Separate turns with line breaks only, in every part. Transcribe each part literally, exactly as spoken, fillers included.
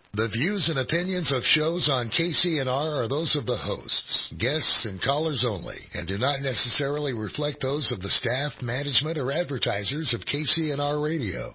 The views and opinions of shows on K C N R are those of the hosts, guests, and callers only, and do not necessarily reflect those of the staff, management, or advertisers of K C N R Radio.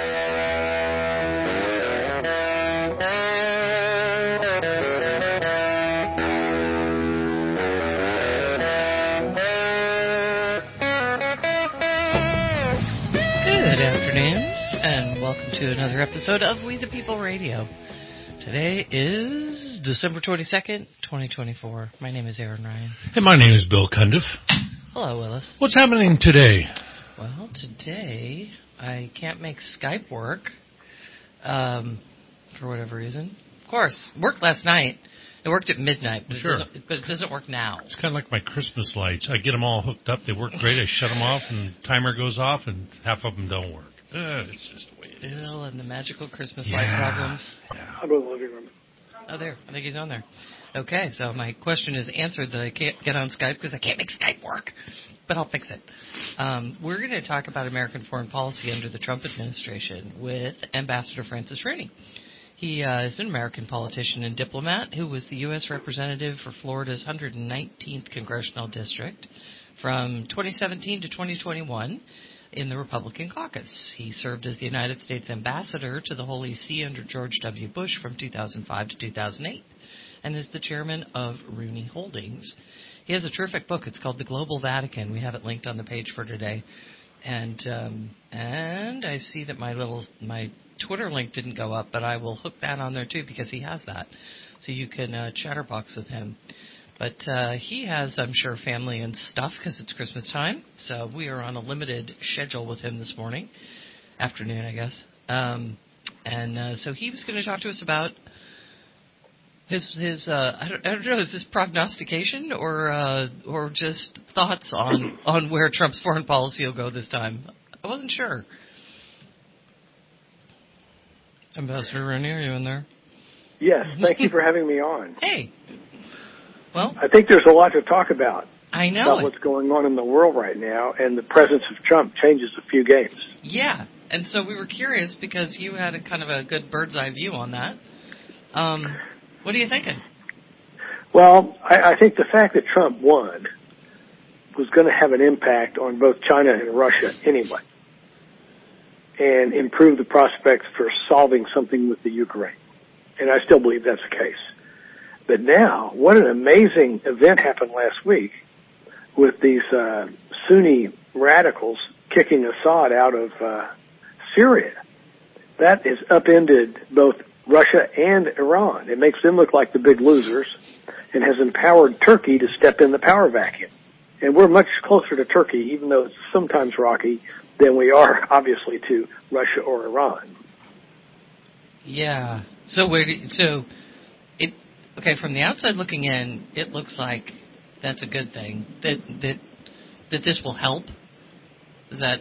Good afternoon, and welcome to another episode of We the People Radio. Today is December twenty-second, twenty twenty-four. My name is Aaron Ryan.
And my name is Bill Cundiff.
Hello, Willis.
What's happening today?
Well, today I can't make Skype work um, for whatever reason. Of course, worked last night. It worked at midnight, but,
sure.
it doesn't, but it doesn't work now.
It's kind of like my Christmas lights. I get them all hooked up. They work great. I shut them off, and the timer goes off, and half of them don't work. Uh, it's just the way it is.
Bill and the magical Christmas
yeah.
light problems.
Yeah.
I'll go to the living room.
Oh, there. I think he's on there. Okay, so my question is answered that I can't get on Skype because I can't make Skype work. But I'll fix it. Um, we're going to talk about American foreign policy under the Trump administration with Ambassador Francis Rooney. He uh, is an American politician and diplomat who was the U S representative for Florida's one hundred nineteenth Congressional District from twenty seventeen to twenty twenty-one in the Republican caucus. He served as the United States ambassador to the Holy See under George W. Bush from two thousand five to two thousand eight and is the chairman of Rooney Holdings. He has a terrific book. It's called The Global Vatican. We have it linked on the page for today. And um, and I see that my little my Twitter link didn't go up, but I will hook that on there too because he has that. So you can uh, chatterbox with him. But uh, he has, I'm sure, family and stuff because it's Christmas time. So we are on a limited schedule with him this morning, afternoon, I guess. Um, and uh, so he was going to talk to us about his his. Uh, I, don't, I don't know, is this prognostication or uh, or just thoughts on on where Trump's foreign policy will go this time? I wasn't sure. Ambassador Rooney, are you in there?
Yes, thank you for having me on.
Hey. Well,
I think there's a lot to talk about.
I know
about
it.
what's going on in the world right now, and the presence of Trump changes a few games.
Yeah, and so we were curious because you had a kind of a good bird's eye view on that. Um, what are you thinking?
Well, I, I think the fact that Trump won was going to have an impact on both China and Russia anyway, and improve the prospects for solving something with the Ukraine. And I still believe that's the case. But now, what an amazing event happened last week with these uh, Sunni radicals kicking Assad out of uh, Syria. That has upended both Russia and Iran. It makes them look like the big losers and has empowered Turkey to step in the power vacuum. And we're much closer to Turkey, even though it's sometimes rocky, than we are, obviously, to Russia or Iran.
Yeah. So where? Do, so it okay from the outside looking in, it looks like that's a good thing. That that that this will help. Is that?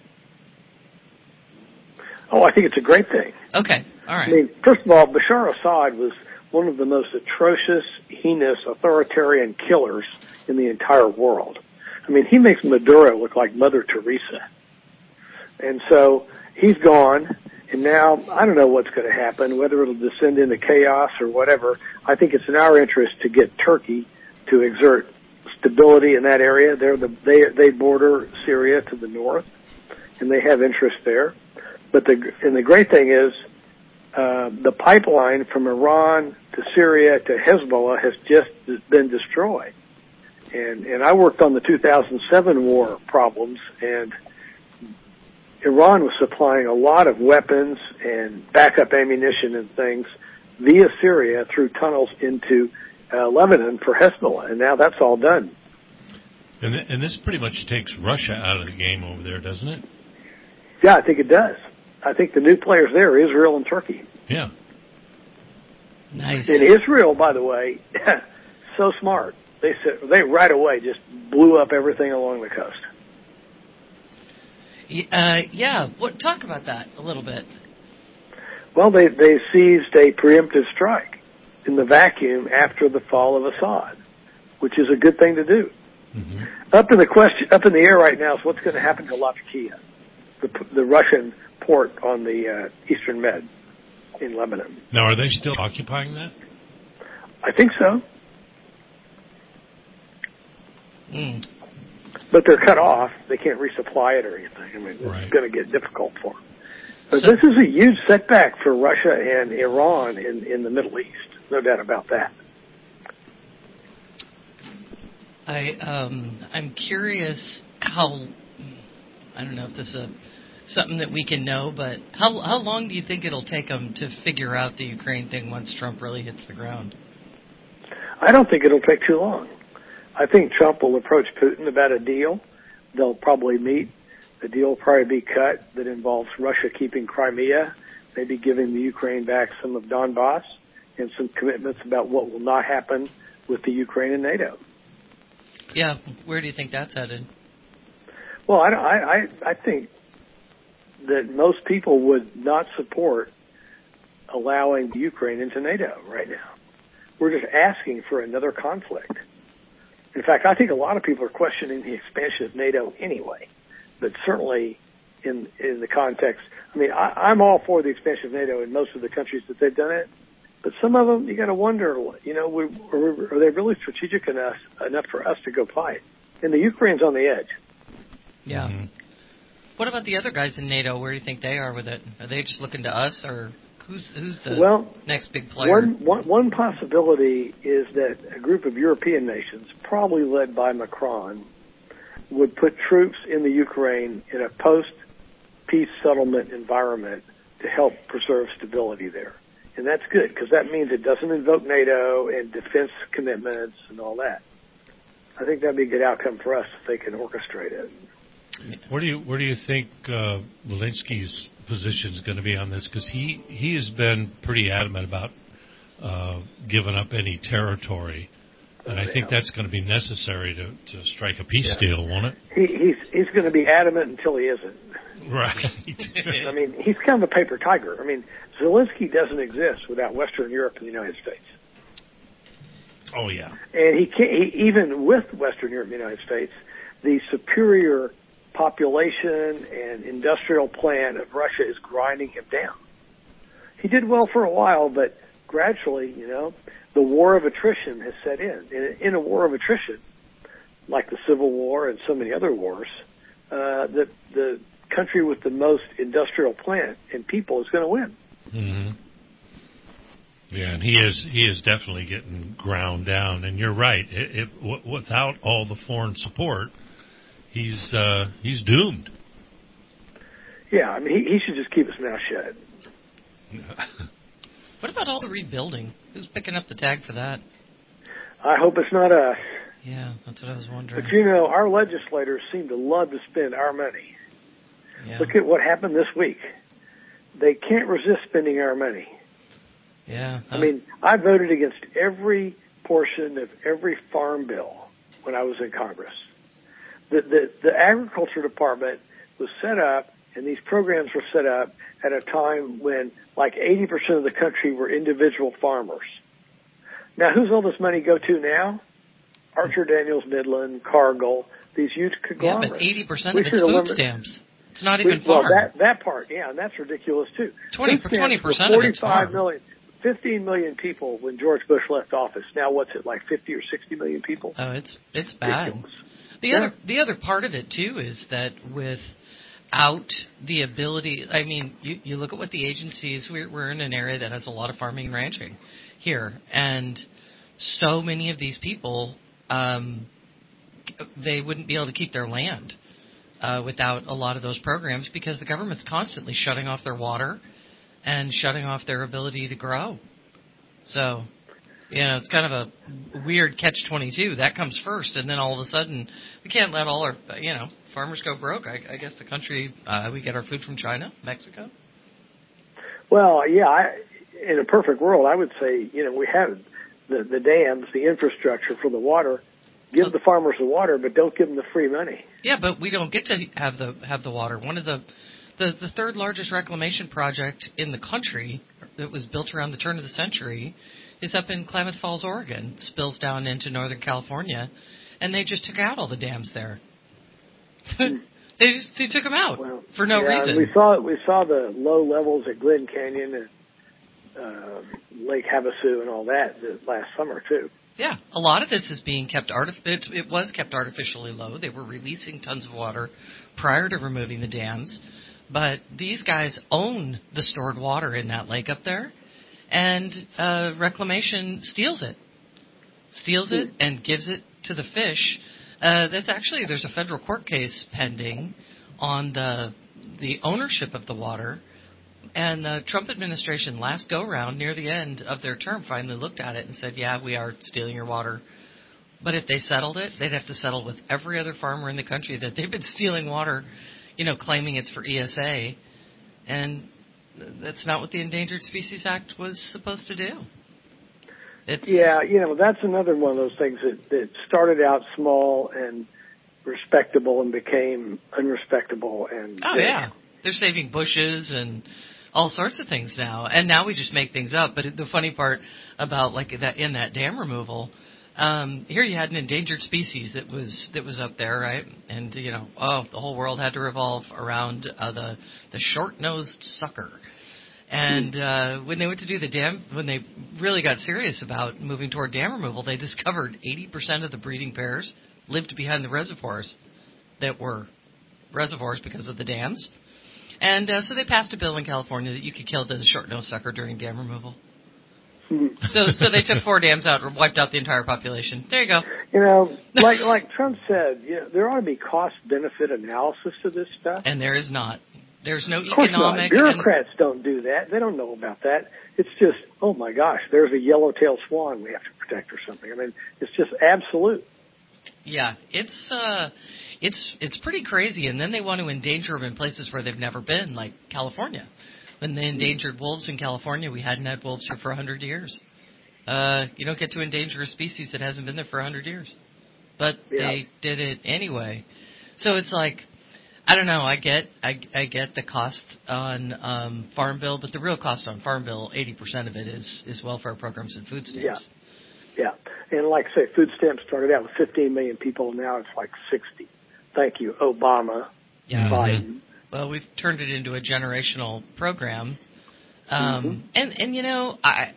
Oh, I think it's a great thing.
Okay. All right.
I mean, first of all, Bashar Assad was one of the most atrocious, heinous, authoritarian killers in the entire world. I mean, he makes Maduro look like Mother Teresa. And so he's gone, and now I don't know what's going to happen, whether it'll descend into chaos or whatever. I think it's in our interest to get Turkey to exert stability in that area. They're the, they they border Syria to the north, and they have interest there. But the and the great thing is uh, the pipeline from Iran to Syria to Hezbollah has just been destroyed. And and I worked on the two thousand seven war problems, and Iran was supplying a lot of weapons and backup ammunition and things via Syria through tunnels into uh, Lebanon for Hezbollah, and now that's all done.
And, th- and this pretty much takes Russia out of the game over there, doesn't it?
Yeah, I think it does. I think the new players there are Israel and Turkey.
Yeah.
Nice.
And Israel, by the way, so smart. They said they right away just blew up everything along the coast.
Uh, yeah, what, talk about that a little bit.
Well, they, they seized a preemptive strike in the vacuum after the fall of Assad, which is a good thing to do. Mm-hmm. Up in the question, up in the air right now is what's going to happen to Latakia, the, the Russian port on the uh, Eastern Med. in Lebanon.
Now, are they still occupying that?
I think so.
Mm.
But they're cut off. They can't resupply it or anything. I mean,
Right.
it's going to get difficult for them. But
So-
this is a huge setback for Russia and Iran in, in the Middle East. No doubt about that.
I um I'm curious how I don't know if this is a, something that we can know, but how how long do you think it'll take them to figure out the Ukraine thing once Trump really hits the ground?
I don't think it'll take too long. I think Trump will approach Putin about a deal. They'll probably meet. The deal will probably be cut that involves Russia keeping Crimea, maybe giving the Ukraine back some of Donbass, and some commitments about what will not happen with the Ukraine and NATO.
Yeah, where do you think that's headed?
Well, I, I, I think that most people would not support allowing Ukraine into NATO right now. We're just asking for another conflict. In fact, I think a lot of people are questioning the expansion of NATO anyway, but certainly in in the context, I mean, I, I'm all for the expansion of NATO in most of the countries that they've done it, but some of them, you got to wonder, you know, we, are, are they really strategic enough enough for us to go fight? And the Ukraine's on the edge.
Yeah.
Mm-hmm.
What about the other guys in NATO? Where do you think they are with it? Are they just looking to us, or who's who's the
well,
next big player?
One, one, one possibility is that a group of European nations, probably led by Macron, would put troops in the Ukraine in a post-peace settlement environment to help preserve stability there. And that's good, because that means it doesn't invoke NATO and defense commitments and all that. I think that'd be a good outcome for us if they can orchestrate it.
Where do you where do you think uh, Zelensky's position is going to be on this? Because he, he has been pretty adamant about uh, giving up any territory, and I think that's going to be necessary to, to strike a peace
Yeah.
deal, won't it?
He, he's he's going to be adamant until he isn't.
Right.
I mean, he's kind of a paper tiger. I mean, Zelensky doesn't exist without Western Europe and the United States.
Oh yeah.
And he can't, he, even with Western Europe and the United States, the superior population and industrial plan of Russia is grinding him down. He did well for a while, but gradually, you know, the war of attrition has set in. In, in a war of attrition, like the Civil War and so many other wars, uh, the, the country with the most industrial plant and people is going to win.
Mm-hmm. Yeah, and he is he is definitely getting ground down. And you're right. It, it, w- without all the foreign support, he's uh, he's doomed.
Yeah, I mean, he, he should just keep his mouth shut.
What about all the rebuilding? Who's picking up the tab for that?
I hope it's not us.
Yeah, that's what I was wondering.
But, you know, our legislators seem to love to spend our money.
Yeah.
Look at what happened this week. They can't resist spending our money.
Yeah.
I mean, I voted against every portion of every farm bill when I was in Congress. The, the, the agriculture department was set up, and these programs were set up at a time when like eighty percent of the country were individual farmers. Now, who's all this money go to now? Archer Daniels Midland, Cargill, these huge
yeah,
conglomerates.
but eighty percent
We
of it's
should
food
eliminate-
stamps. It's not even
We- well,
farm.
that that part, yeah, and that's ridiculous too.
twenty
Food stamps
twenty
for
percent of it's
forty-five
farm.
million, fifteen million people when George Bush left office. Now what's it, like fifty or sixty million people?
Oh, it's it's bad.
Ridiculous.
The
Yeah.
other the other part of it too is that without the ability, I mean, you, you look at what the agencies. We're we're in an area that has a lot of farming and ranching here, and so many of these people, um, they wouldn't be able to keep their land uh, without a lot of those programs because the government's constantly shutting off their water and shutting off their ability to grow. So, you know, it's kind of a weird catch twenty-two. That comes first, and then all of a sudden, we can't let all our, you know, farmers go broke. I, I guess the country, uh, we get our food from China, Mexico.
Well, yeah, I, in a perfect world, I would say, you know, we have the, the dams, the infrastructure for the water. Give the farmers the water, but don't give them the free money.
Yeah, but we don't get to have the have the water. One of the the, the third largest reclamation project in the country that was built around the turn of the century is up in Klamath Falls, Oregon. It spills down into Northern California, and they just took out all the dams there. they just they took them out
Well,
for no
yeah,
reason.
And we saw we saw the low levels at Glen Canyon and uh, Lake Havasu and all that last summer too.
Yeah, a lot of this is being kept artif- it, it was kept artificially low. They were releasing tons of water prior to removing the dams, but these guys own the stored water in that lake up there, and uh, Reclamation steals it, steals it, and gives it to the fish. Uh, that's actually there's a federal court case pending on the the ownership of the water. And the Trump administration last go-round, near the end of their term, finally looked at it and said, yeah, we are stealing your water. But if they settled it, they'd have to settle with every other farmer in the country that they've been stealing water, you know, claiming it's for E S A. And that's not what the Endangered Species Act was supposed to do. It's,
yeah, you know, that's another one of those things that, that started out small and respectable and became unrespectable. And
oh, big. Yeah. They're saving bushes and all sorts of things now, and now we just make things up. But the funny part about like that in that dam removal, um, here you had an endangered species that was that was up there, right? And you know, oh, the whole world had to revolve around uh, the the short-nosed sucker. And uh, when they went to do the dam, when they really got serious about moving toward dam removal, they discovered eighty percent of the breeding pairs lived behind the reservoirs that were reservoirs because of the dams. And uh, so they passed a bill in California that you could kill the short-nosed sucker during dam removal. Mm-hmm. So so they took four dams out or wiped out the entire population. There you go.
You know, like like Trump said, you know, there ought to be cost-benefit analysis to this stuff.
And there is not. There's no
of course
economic...
Not. Bureaucrats and... don't do that. They don't know about that. It's just, oh, my gosh, there's a yellow-tailed swan we have to protect or something. I mean, it's just absolute.
Yeah, it's... uh It's it's pretty crazy, and then they want to endanger them in places where they've never been, like California. When they endangered wolves in California, we hadn't had wolves here for one hundred years. Uh, you don't get to endanger a species that hasn't been there for one hundred years. But yeah. They did it anyway. So it's like, I don't know, I get I, I get the cost on um, Farm Bill, but the real cost on Farm Bill, eighty percent of it is, is welfare programs and food stamps.
Yeah. Yeah, and like I say, food stamps started out with fifteen million people, and now it's like sixty. Thank you, Obama,
yeah.
Biden.
Well, we've turned it into a generational program. Um, mm-hmm. and, and, you know, I,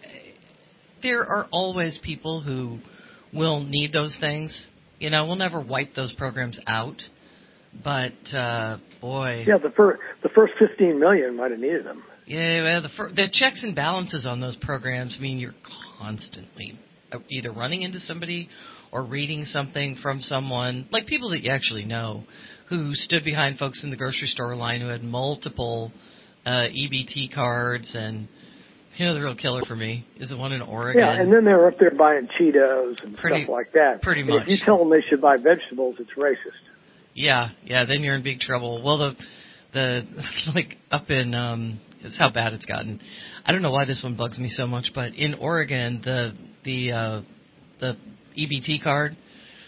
there are always people who will need those things. You know, we'll never wipe those programs out. But, uh, boy.
Yeah, the, fir- the first fifteen million might have needed them.
Yeah, well, the, fir- the checks and balances on those programs mean you're constantly either running into somebody or reading something from someone, like people that you actually know, who stood behind folks in the grocery store line who had multiple uh, E B T cards. And, you know, the real killer for me is the one in Oregon.
Yeah, and then they were up there buying Cheetos and
pretty,
stuff like that.
Pretty
and
much.
If you tell them they should buy vegetables, it's racist.
Yeah, yeah, then you're in big trouble. Well, the, the like, up in, um, it's how bad it's gotten. I don't know why this one bugs me so much, but in Oregon, the, the, uh, the, E B T card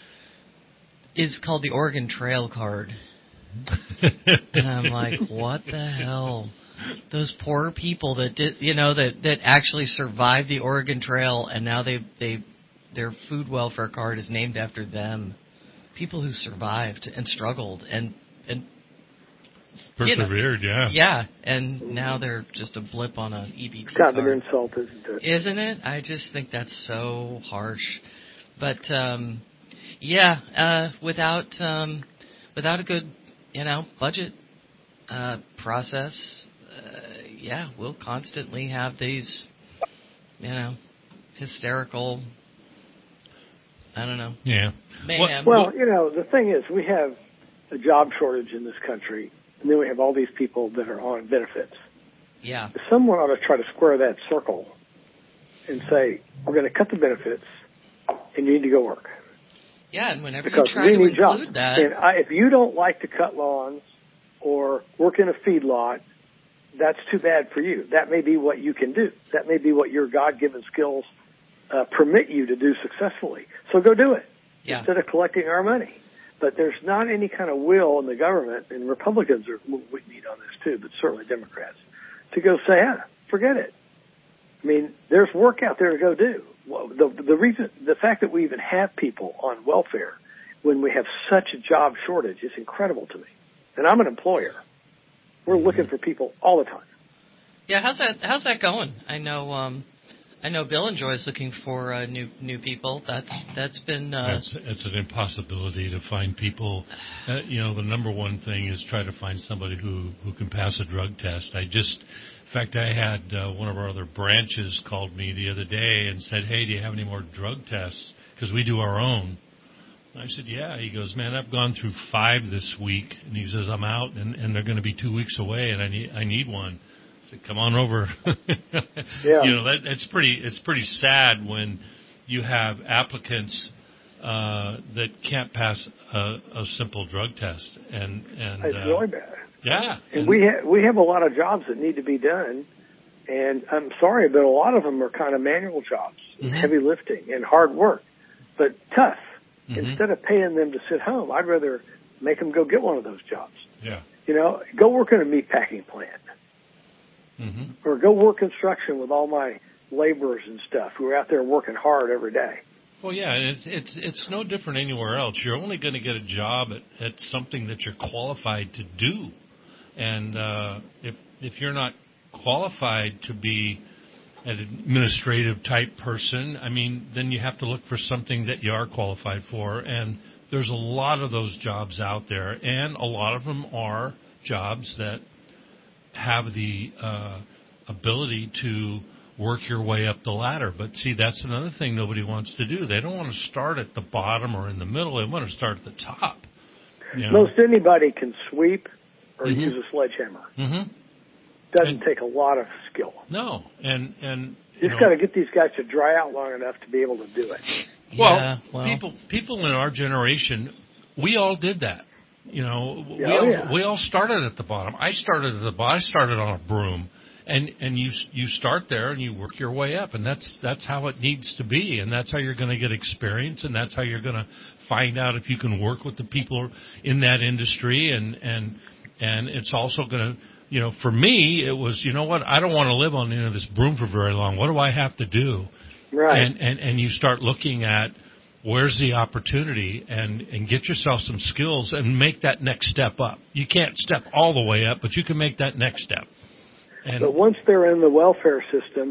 is called the Oregon Trail card. And I'm like, what the hell? Those poor people that did, you know, that, that actually survived the Oregon Trail, and now they they their food welfare card is named after them. People who survived and struggled and and
persevered,
you know,
yeah.
Yeah, and now they're just a blip on an E B T
it's kind
card.
of an insult, isn't it?
Isn't it? I just think that's so harsh. But um, yeah, uh, without um, without a good, you know, budget uh, process, uh, yeah, we'll constantly have these, you know, hysterical. I don't know.
Yeah.
Mayhem.
Well, you know, the thing is, we have a job shortage in this country, and then we have all these people that are on benefits.
Yeah.
Someone ought to try to square that circle and say, we're going to cut the benefits, and you need to go work.
Yeah, and whenever
because
you try
we
to
need
include
jobs.
that.
And I, if you don't like to cut lawns or work in a feedlot, that's too bad for you. That may be what you can do. That may be what your God-given skills uh, permit you to do successfully. So go do it
yeah.
instead of collecting our money. But there's not any kind of will in the government, and Republicans are we need on this too, but certainly Democrats, to go say, ah, forget it. I mean, there's work out there to go do. Well, the, the reason, the fact that we even have people on welfare when we have such a job shortage is incredible to me. And I'm an employer. We're looking for people all the time.
Yeah, how's that? How's that going? I know. Um, I know Bill enjoys looking for uh, new new people. That's that's been. Uh,
it's, it's an impossibility to find people. Uh, you know, the number one thing is try to find somebody who who can pass a drug test. I just, in fact, I had uh, one of our other branches called me the other day and said, "Hey, do you have any more drug tests? Because we do our own." I said, "Yeah." He goes, "Man, I've gone through five this week," and he says, "I'm out, and, and they're going to be two weeks away, and I need I need one." I said, "Come on over."
Yeah.
You know, that, it's pretty it's pretty sad when you have applicants uh, that can't pass a, a simple drug test, and and
It's
uh,
really bad.
yeah,
And, and we ha- we have a lot of jobs that need to be done, and I'm sorry, but a lot of them are kind of manual jobs,
mm-hmm.
heavy lifting and hard work, but tough.
Mm-hmm.
Instead of paying them to sit home, I'd rather make them go get one of those jobs.
Yeah.
You know, go work in a meat packing plant.
Mm-hmm.
Or go work construction with all my laborers and stuff who are out there working hard every day.
Well, yeah, and it's it's it's no different anywhere else. You're only going to get a job at, at something that you're qualified to do, and uh, if if you're not qualified to be an administrative type person, I mean, then you have to look for something that you are qualified for. And there's a lot of those jobs out there, and a lot of them are jobs that have the uh, ability to work your way up the ladder. But see, that's another thing nobody wants to do. They don't want to start at the bottom or in the middle. They want to start at the top. You know?
Most anybody can sweep or
Mm-hmm.
use a sledgehammer.
Mm-hmm.
Doesn't
And-
take a lot of skill.
No, and and
You
you
just
know,
got to get these guys to dry out long enough to be able to do it.
well,
yeah, well,
people people in our generation, we all did that. You know, we
Oh,
all
yeah.
we all started at the bottom. I started at the bottom. I started on a broom, and and you you start there and you work your way up, and that's that's how it needs to be, and that's how you're going to get experience, and that's how you're going to find out if you can work with the people in that industry, and and and it's also going to, you know, for me, it was, you know what, I don't want to live on the end of this broom for very long. What do I have to do?
Right.
And and and you start looking at where's the opportunity, and, and get yourself some skills and make that next step up. You can't step all the way up, but you can make that next step. And
But once they're in the welfare system,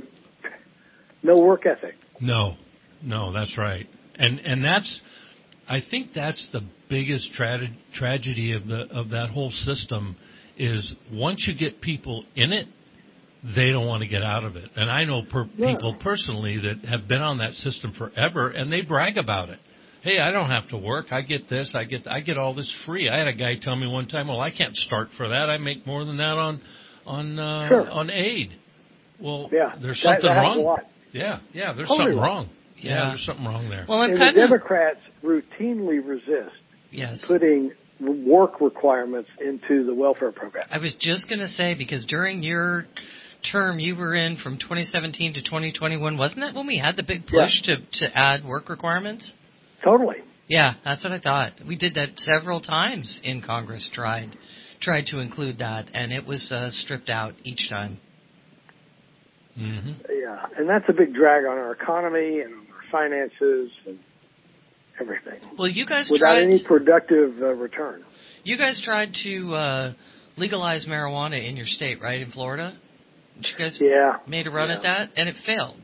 no work ethic.
no, no, that's right. And and that's, I think that's the biggest tra- tragedy of the of that whole system is once you get people in it, they don't want to get out of it. And I know per-
Yeah.
people personally that have been on that system forever, and they brag about it. Hey, I don't have to work. I get this. I get I get all this free. I had a guy tell me one time, "Well, I can't start for that. I make more than that on on uh,
Sure.
on aid." Well,
Yeah.
there's
That-
something
that happens
wrong.
a lot.
Yeah, yeah. There's
Totally
something
wrong.
wrong. Yeah.
Yeah.
there's something wrong there.
well, I'm
And the
kind of
Democrats routinely resist
yes.
putting work requirements into the welfare program.
I was just going to say, because during your term you were in from twenty seventeen to twenty twenty-one, wasn't that when we had the big push to, to add work requirements?
Totally.
Yeah, that's what I thought. We did that several times in Congress, tried tried to include that, and it was uh, stripped out each time.
Mm-hmm.
Yeah. And that's a big drag on our economy and on our finances and everything.
Well, you guys
Without
tried.
any productive uh, return.
You guys tried to uh, legalize marijuana in your state, right, in Florida? You guys
Yeah.
made a run
yeah.
at that, and it failed.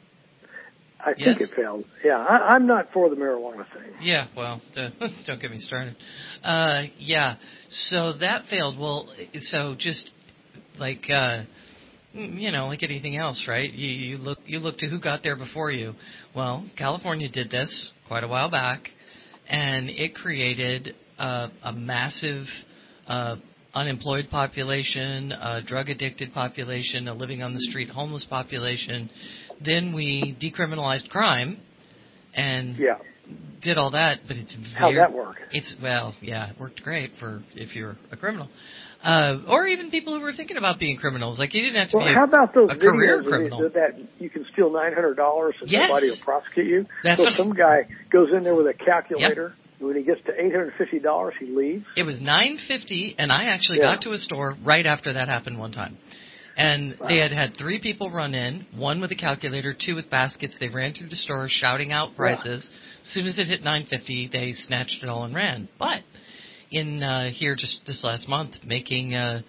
I think
Yes?
it failed. Yeah, I, I'm not for the marijuana thing.
Yeah, well, uh, don't get me started. Uh, yeah, so that failed. Well, so just like uh, you know, like anything else, right? You, you look you look to who got there before you. Well, California did this quite a while back, and it created uh, a massive uh, unemployed population, a drug-addicted population, a living on the street homeless population. Then we decriminalized crime and
Yeah.
did all that, but it's
How'd
very,
that work?
It's well, yeah, it worked great for if you're a criminal, uh, or even people who were thinking about being criminals. Like you didn't have to
Well,
be a,
how about those
a career
videos of
criminal.
it- that you can steal nine hundred dollars and
Yes.
nobody will prosecute you?
That's
so
what-
some guy goes in there with a calculator. When he gets to eight hundred fifty dollars, he leaves.
It was nine fifty, and I actually
Yeah.
got to a store right after that happened one time. And
Wow.
they had had three people run in, one with a calculator, two with baskets. They ran through the store shouting out prices. As soon as it hit nine fifty, they snatched it all and ran. But in uh, here just this last month, making uh,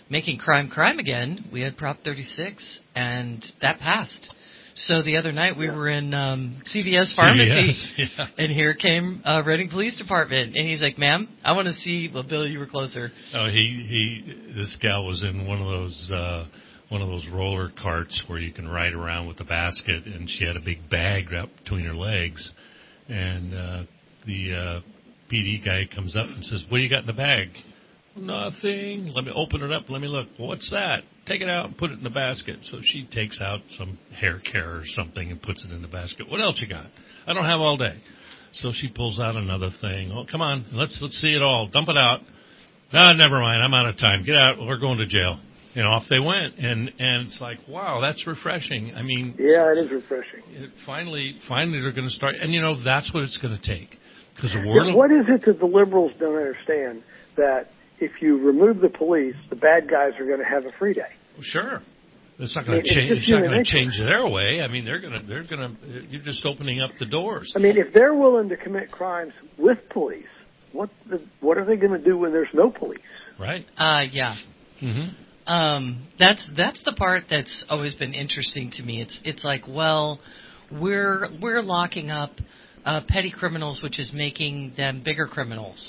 making crime crime again, we had Prop thirty-six, and that passed. So the other night we yeah. were in um, C V S Pharmacy,
C V S, yeah.
and here came uh, Reading Police Department, and he's like, "Ma'am, I want to see." Well, Bill, you were closer.
Oh, he he. This gal was in one of those uh, one of those roller carts where you can ride around with a basket, and she had a big bag wrapped between her legs, and uh, the uh, P D guy comes up and says, "What do you got in the bag?" "Nothing." "Let me open it up. Let me look." "Well, what's that?" "Take it out and put it in the basket." So she takes out some hair care or something and puts it in the basket. "What else you got?" "I don't have all day." So she pulls out another thing. "Oh, come on, let's let's see it all. Dump it out." "Ah, never mind. I'm out of time. Get out. We're going to jail." You know, off they went, and and it's like, wow, that's refreshing. I mean,
yeah, it is refreshing.
It finally, finally, they're going to start, and you know, that's what it's going to take. Because the world.
Yeah, what is it that the liberals don't understand? That if you remove the police, the bad guys are going to have a free day.
Sure, it's not going
I mean,
to change.
It's,
it's not going to change their way. I mean, they're going to. They're going to. You're just opening up the doors.
I mean, if they're willing to commit crimes with police, what the, what are they going to do when there's no police?
Right.
Uh, yeah.
Mm-hmm.
Um, that's that's the part that's always been interesting to me. It's it's like, well, we're we're locking up uh, petty criminals, which is making them bigger criminals.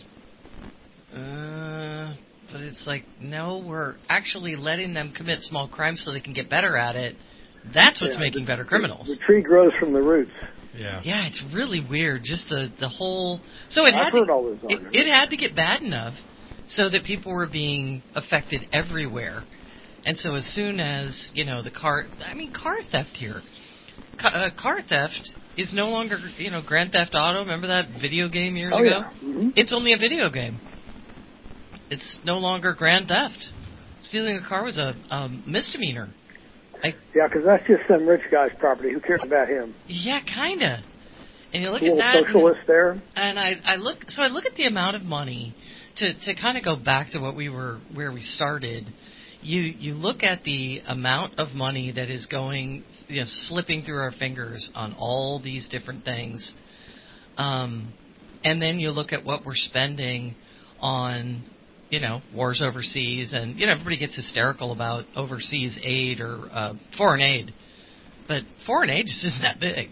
Uh, but it's like, no, we're actually letting them commit small crimes so they can get better at it. That's what's
yeah,
making
the,
better criminals.
The tree grows from the roots.
Yeah.
Yeah, it's really weird. Just the the whole. So it
I've
had
heard
to,
all those
it, it had to get bad enough so that people were being affected everywhere. And so as soon as, you know, the car, I mean, car theft here. Ca- uh, car theft is no longer, you know, Grand Theft Auto. Remember that video game years
oh,
ago?
Yeah. Mm-hmm.
It's only a video game. It's no longer Grand Theft. Stealing a car was a um, misdemeanor. I,
yeah, because that's just some rich guy's property. Who cares about him?
Yeah, kind of. And you look
a
at that.
Socialist
and,
there.
And I, I look, so I look at the amount of money to, to kind of go back to what we were, where we started. You you look at the amount of money that is going, you know, slipping through our fingers on all these different things, um, and then you look at what we're spending on, you know, wars overseas, and you know everybody gets hysterical about overseas aid or uh, foreign aid, but foreign aid just isn't that big.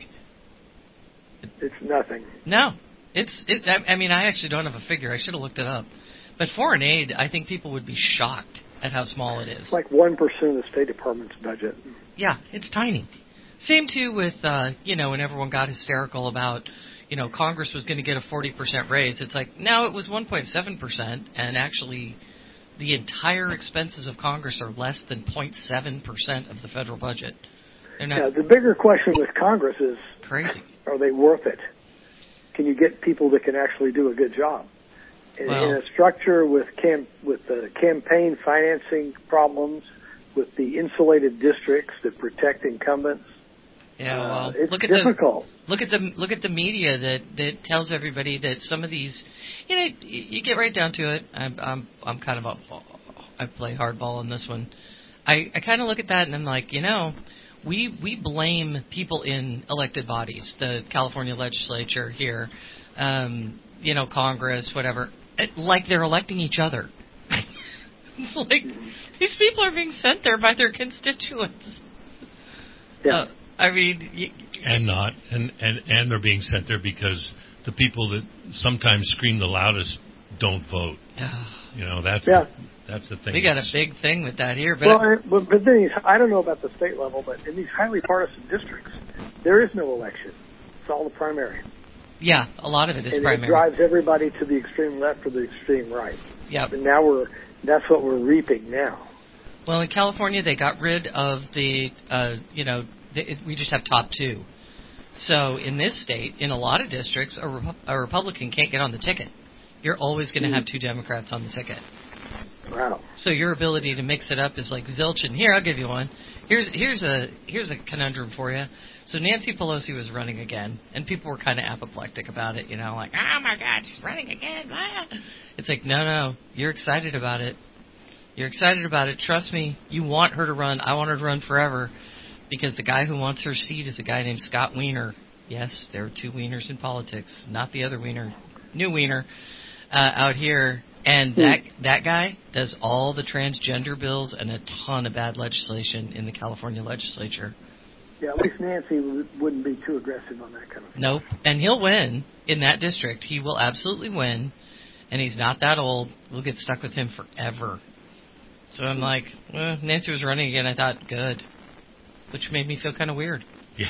It's nothing.
No, it's. It, I, I mean, I actually don't have a figure. I should have looked it up, but foreign aid, I think people would be shocked at how small it is.
It's like one percent of the State Department's budget.
Yeah, it's tiny. Same, too, with, uh, you know, when everyone got hysterical about, you know, Congress was going to get a forty percent raise. It's like, no, it was one point seven percent, and actually the entire expenses of Congress are less than zero point seven percent of the federal budget. They're not
yeah, the bigger question with Congress is,
crazy.
Are they worth it? Can you get people that can actually do a good job? In,
well,
in a structure with cam- with the campaign financing problems, with the insulated districts that protect incumbents.
Yeah, well,
uh, it's
look at
difficult.
The, look at the look at the media that, that tells everybody that some of these, you know, you get right down to it. I'm I'm I'm kind of a, I play hardball on this one. I, I kind of look at that and I'm like, you know, we we blame people in elected bodies, the California legislature here, um, you know, Congress, whatever. Like they're electing each other. It's like these people are being sent there by their constituents.
Yeah.
Uh, I mean, y-
and not, and, and and they're being sent there because the people that sometimes scream the loudest don't vote. You know, that's
yeah.
the, that's the thing.
We got a big thing with that here. But
well, I, but, but then I don't know about the state level, but in these highly partisan districts, there is no election. It's all the primary.
Yeah, a lot of it is
and
primary.
It drives everybody to the extreme left or the extreme right.
Yep.
And now we're that's what we're reaping now.
Well, in California, they got rid of the, uh, you know, the, we just have top two. So in this state, in a lot of districts, a, Rep- a Republican can't get on the ticket. You're always going to mm. have two Democrats on the ticket.
Wow.
So your ability to mix it up is like zilch. And here, I'll give you one. Here's here's a here's a conundrum for you. So Nancy Pelosi was running again, and people were kind of apoplectic about it, you know, like, oh, my God, she's running again. Ah. It's like, no, no, you're excited about it. You're excited about it. Trust me, you want her to run. I want her to run forever because the guy who wants her seat is a guy named Scott Wiener. Yes, there are two Wieners in politics, not the other Wiener, new Wiener uh, out here. And that that guy does all the transgender bills and a ton of bad legislation in the California legislature.
Yeah, at least Nancy wouldn't be too aggressive on that kind of thing.
Nope. And he'll win in that district. He will absolutely win. And he's not that old. We'll get stuck with him forever. So I'm like, well, Nancy was running again. I thought, good. Which made me feel kind of weird.
Yeah.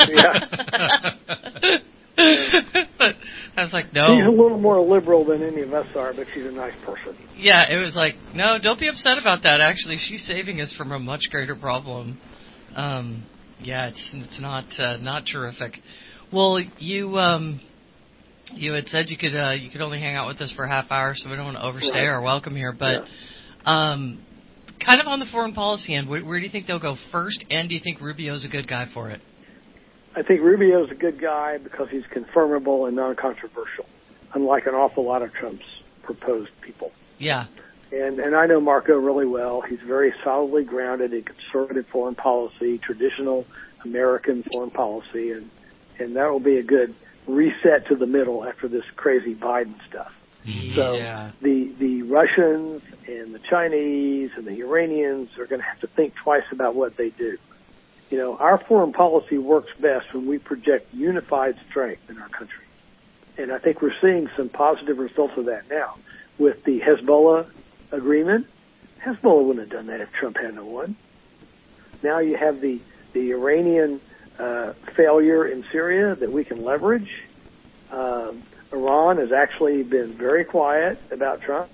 Yeah.
But I was like, no.
She's a little more liberal than any of us are, but she's a nice person.
Yeah, it was like, no, don't be upset about that. Actually, she's saving us from a much greater problem. Um, yeah, it's it's not uh, not terrific. Well, you um, you had said you could uh, you could only hang out with us for a half hour, so we don't want to overstay
Right.
our welcome here. But
Yeah.
um, kind of on the foreign policy end, where, where do you think they'll go first? And do you think Rubio's a good guy for it?
I think Rubio's a good guy because he's confirmable and non-controversial, unlike an awful lot of Trump's proposed people.
Yeah.
And and I know Marco really well. He's very solidly grounded in conservative foreign policy, traditional American foreign policy, and, and that will be a good reset to the middle after this crazy Biden stuff. So
Yeah.
the the Russians and the Chinese and the Iranians are going to have to think twice about what they do. You know, our foreign policy works best when we project unified strength in our country. And I think we're seeing some positive results of that now. With the Hezbollah agreement, Hezbollah wouldn't have done that if Trump hadn't won. Now you have the, the Iranian uh, failure in Syria that we can leverage. Um, Iran has actually been very quiet about Trump.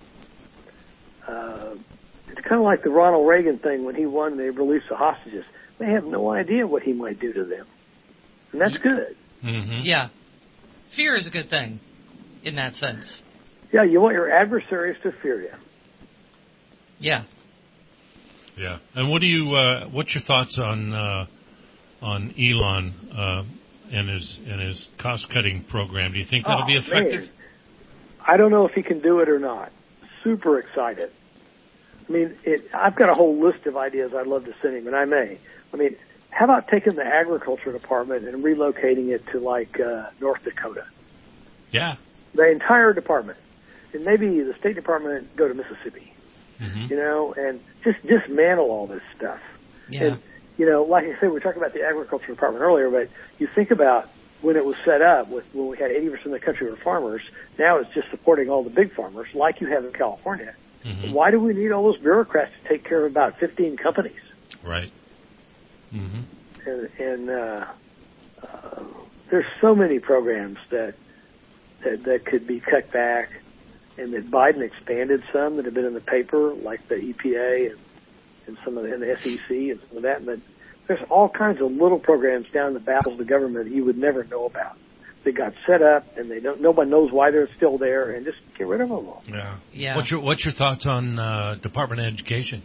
Uh, it's kind of like the Ronald Reagan thing when he won and they released the hostages. They have no idea what he might do to them. And that's good.
Mm-hmm.
Yeah. Fear is a good thing in that sense.
Yeah, you want your adversaries to fear you.
Yeah.
Yeah. And what do you? Uh, what's your thoughts on uh, on Elon uh, and his and his cost cutting program? Do you think that'll
oh,
be effective?
Man. I don't know if he can do it or not. Super excited. I mean, it, I've got a whole list of ideas I'd love to send him, and I may. I mean, how about taking the agriculture department and relocating it to, like, uh, North Dakota?
Yeah.
The entire department. And maybe the State Department go to Mississippi,
Mm-hmm.
you know, and just dismantle all this stuff.
Yeah.
And, you know, like I said, we were talking about the agriculture department earlier, but you think about when it was set up, with when we had eighty percent of the country were farmers, now it's just supporting all the big farmers, like you have in California.
Mm-hmm.
Why do we need all those bureaucrats to take care of about fifteen companies?
Right. Mm-hmm.
And, and uh, uh, there's so many programs that, that that could be cut back, and that Biden expanded some that have been in the paper, like the E P A and, and some of the, and the S E C and some of that. But there's all kinds of little programs down the bowels of the government that you would never know about. They got set up, and they don't. Nobody knows why they're still there, and just get rid of them all.
Yeah.
Yeah.
What's your What's your thoughts on uh, Department of Education?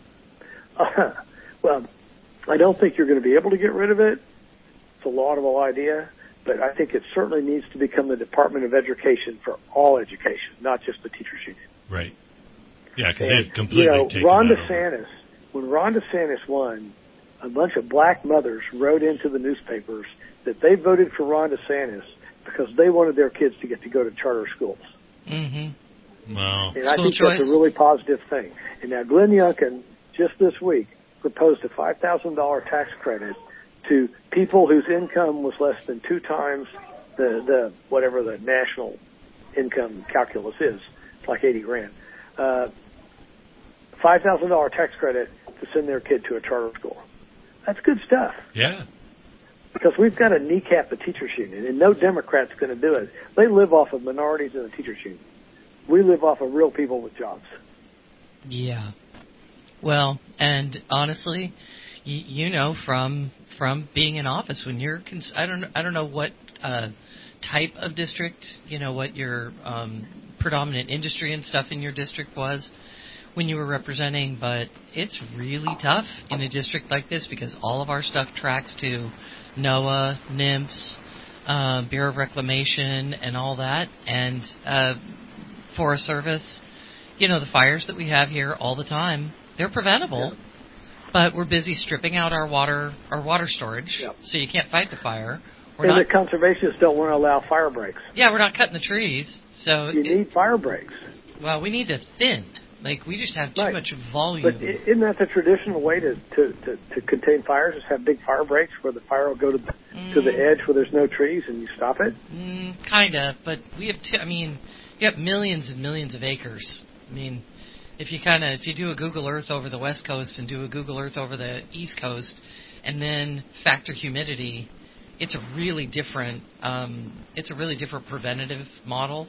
Uh, well, I don't think you're going to be able to get rid of it. It's a laudable idea, but I think it certainly needs to become the Department of Education for all education, not just the teachers union.
Right. Yeah, because
And,
they've completely
you know,
taken
Ron
that over.
DeSantis, when Ron DeSantis won, a bunch of black mothers wrote into the newspapers that they voted for Ron DeSantis because they wanted their kids to get to go to charter schools.
Mm-hmm.
Wow.
And I
School
think
choice.
that's a really positive thing. And now Glenn Youngkin, just this week, proposed a five thousand dollars tax credit to people whose income was less than two times the, the whatever the national income calculus is. It's like eighty grand. Uh, five thousand dollars tax credit to send their kid to a charter school. That's good stuff.
Yeah.
Because we've got to kneecap the teachers union, and no Democrat's going to do it. They live off of minorities in the teachers union. We live off of real people with jobs.
Yeah. Well, and honestly, you, you know, from from being in office, when you're, cons- I don't, I don't know what uh, type of district, you know, what your um, predominant industry and stuff in your district was when you were representing, but it's really tough in a district like this because all of our stuff tracks to NOAA, NIMS, uh, Bureau of Reclamation, and all that, and uh, Forest Service. You know, the fires that we have here all the time, they're preventable,
Yeah.
but we're busy stripping out our water, our water storage,
Yep.
so you can't fight the fire. We're
and
not,
the conservationists don't want to allow fire breaks.
yeah, we're not cutting the trees, so
You
it-
need fire breaks.
Well, we need to thin. Like, we just have too
Right.
much volume.
But isn't that the traditional way to, to, to, to contain fires? Is have big fire breaks where the fire will go to the,
mm.
to the edge where there's no trees and you stop it?
Mm, kind of, but we have. T- I mean, you have millions and millions of acres. I mean, if you kind of if you do a Google Earth over the West Coast and do a Google Earth over the East Coast, and then factor humidity, it's a really different. Um, it's a really different preventative model.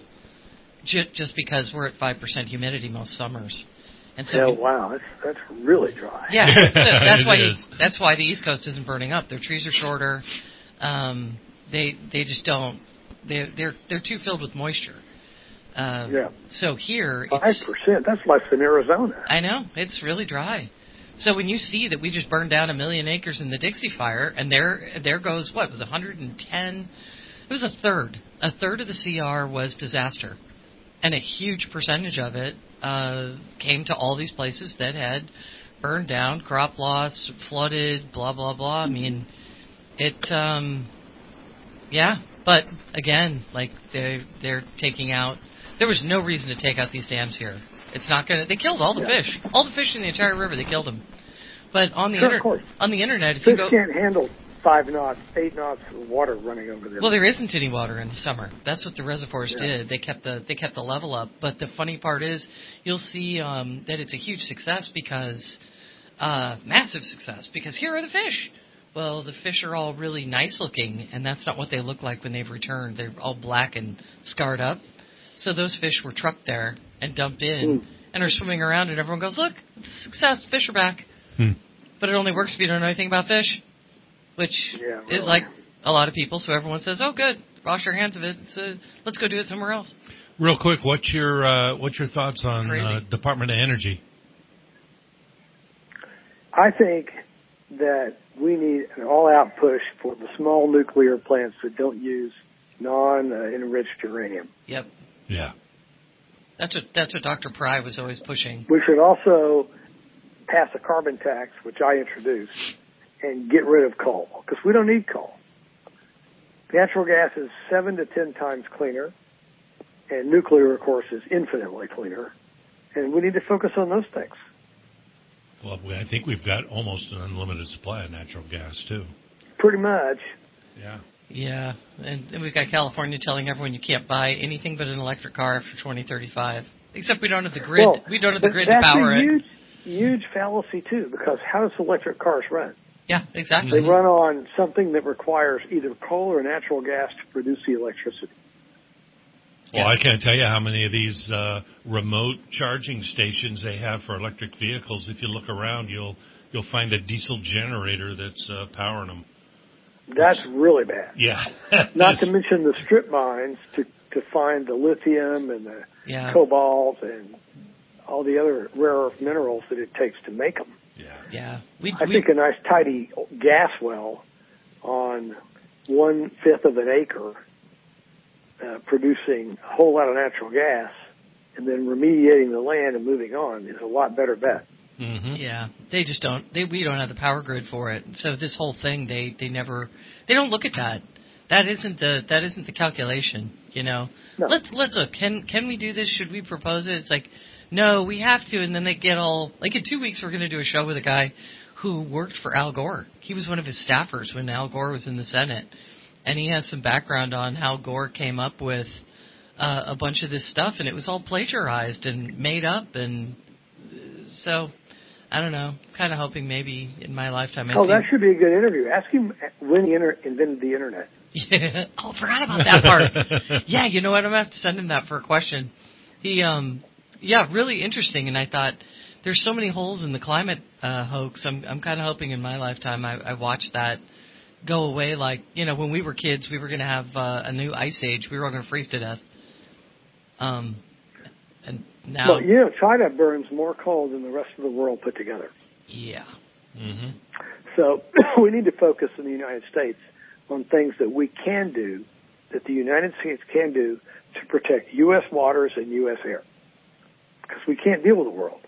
Just because we're at five percent humidity most summers, and so
oh, wow, that's that's really dry.
Yeah, so that's why
is.
that's why the East Coast isn't burning up. Their trees are shorter. Um, they they just don't. They're they're they're too filled with moisture. Uh,
yeah.
So here,
five percent. That's less than Arizona.
I know, it's really dry. So when you see that we just burned down a million acres in the Dixie Fire, and there there goes what was one hundred ten. It was a third. A third of the C R was disaster. And a huge percentage of it uh, came to all these places that had burned down, crop loss, flooded, blah, blah, blah. I mean, it, um, yeah. But, again, like, they're, they're taking out, there was no reason to take out these dams here. It's not going to, they killed all the
yeah.
fish. All the fish in the entire river, they killed them. But on the,
sure,
inter-
of course.
on the internet, if
fish
you go...
can't handle five knots, eight knots of water running over there.
Well, there isn't any water in the summer. That's what the reservoirs
yeah.
did. They kept the they kept the level up. But the funny part is, you'll see um, that it's a huge success because uh, massive success because here are the fish. Well, the fish are all really nice looking, and that's not what they look like when they've returned. They're all black and scarred up. So those fish were trucked there and dumped in, mm. and are swimming around, and everyone goes, "Look, it's a success. Fish are back."
Hmm.
But it only works if you don't know anything about fish. Which
yeah, really.
is like a lot of people, so everyone says, "Oh, good, wash your hands of it. Uh, let's go do it somewhere else."
Real quick, what's your uh, what's your thoughts on uh, Department of Energy?
I think that we need an all-out push for the small nuclear plants that don't use non-enriched uranium.
Yep.
Yeah.
That's what that's what Doctor Pry was always pushing.
We should also pass a carbon tax, which I introduced, and get rid of coal, because we don't need coal. Natural gas is seven to ten times cleaner, and nuclear, of course, is infinitely cleaner, and we need to focus on those things.
Well, I think we've got almost an unlimited supply of natural gas, too.
Pretty much.
Yeah.
Yeah, and, and we've got California telling everyone you can't buy anything but an electric car after twenty thirty-five, except we don't have the grid.
Well,
we don't have the grid to
that's
power
a huge,
it.
Huge fallacy, too, because how does electric cars run?
Yeah, exactly.
They run on something that requires either coal or natural gas to produce the electricity.
Well,
yeah.
I can't tell you how many of these uh, remote charging stations they have for electric vehicles. If you look around, you'll you'll find a diesel generator that's uh, powering them.
That's really bad.
Yeah.
Not to mention the strip mines to to find the lithium and the
yeah.
cobalt and all the other rare earth minerals that it takes to make them.
Yeah.
Yeah. We,
I
we,
think a nice tidy gas well on one fifth of an acre, uh, producing a whole lot of natural gas, and then remediating the land and moving on is a lot better bet.
Mm-hmm. Yeah, they just don't. They we don't have the power grid for it. So this whole thing, they, they never, they don't look at that. That isn't the that isn't the calculation. You know,
no.
let's let's look. Can can we do this? Should we propose it? It's like, no, we have to. And then they get all like in two weeks we're going to do a show with a guy who worked for Al Gore. He was one of his staffers when Al Gore was in the Senate, and he has some background on how Gore came up with uh, a bunch of this stuff, and it was all plagiarized and made up, and so. I don't know. Kind of hoping maybe in my lifetime. I
oh,
see...
that should be a good interview. Ask him when he inter- invented the internet.
Yeah. Oh, forgot about that part. Yeah, you know what? I'm gonna have to send him that for a question. He, um, yeah, really interesting. And I thought there's so many holes in the climate uh, hoax. I'm, I'm kind of hoping in my lifetime I, I watched that go away. Like, you know, when we were kids, we were going to have uh, a new ice age. We were all going to freeze to death. Um. And now,
well, you know, China burns more coal than the rest of the world put together.
Yeah.
Mm-hmm.
So we need to focus in the United States on things that we can do, that the United States can do to protect U S waters and U S air, because we can't deal with the world.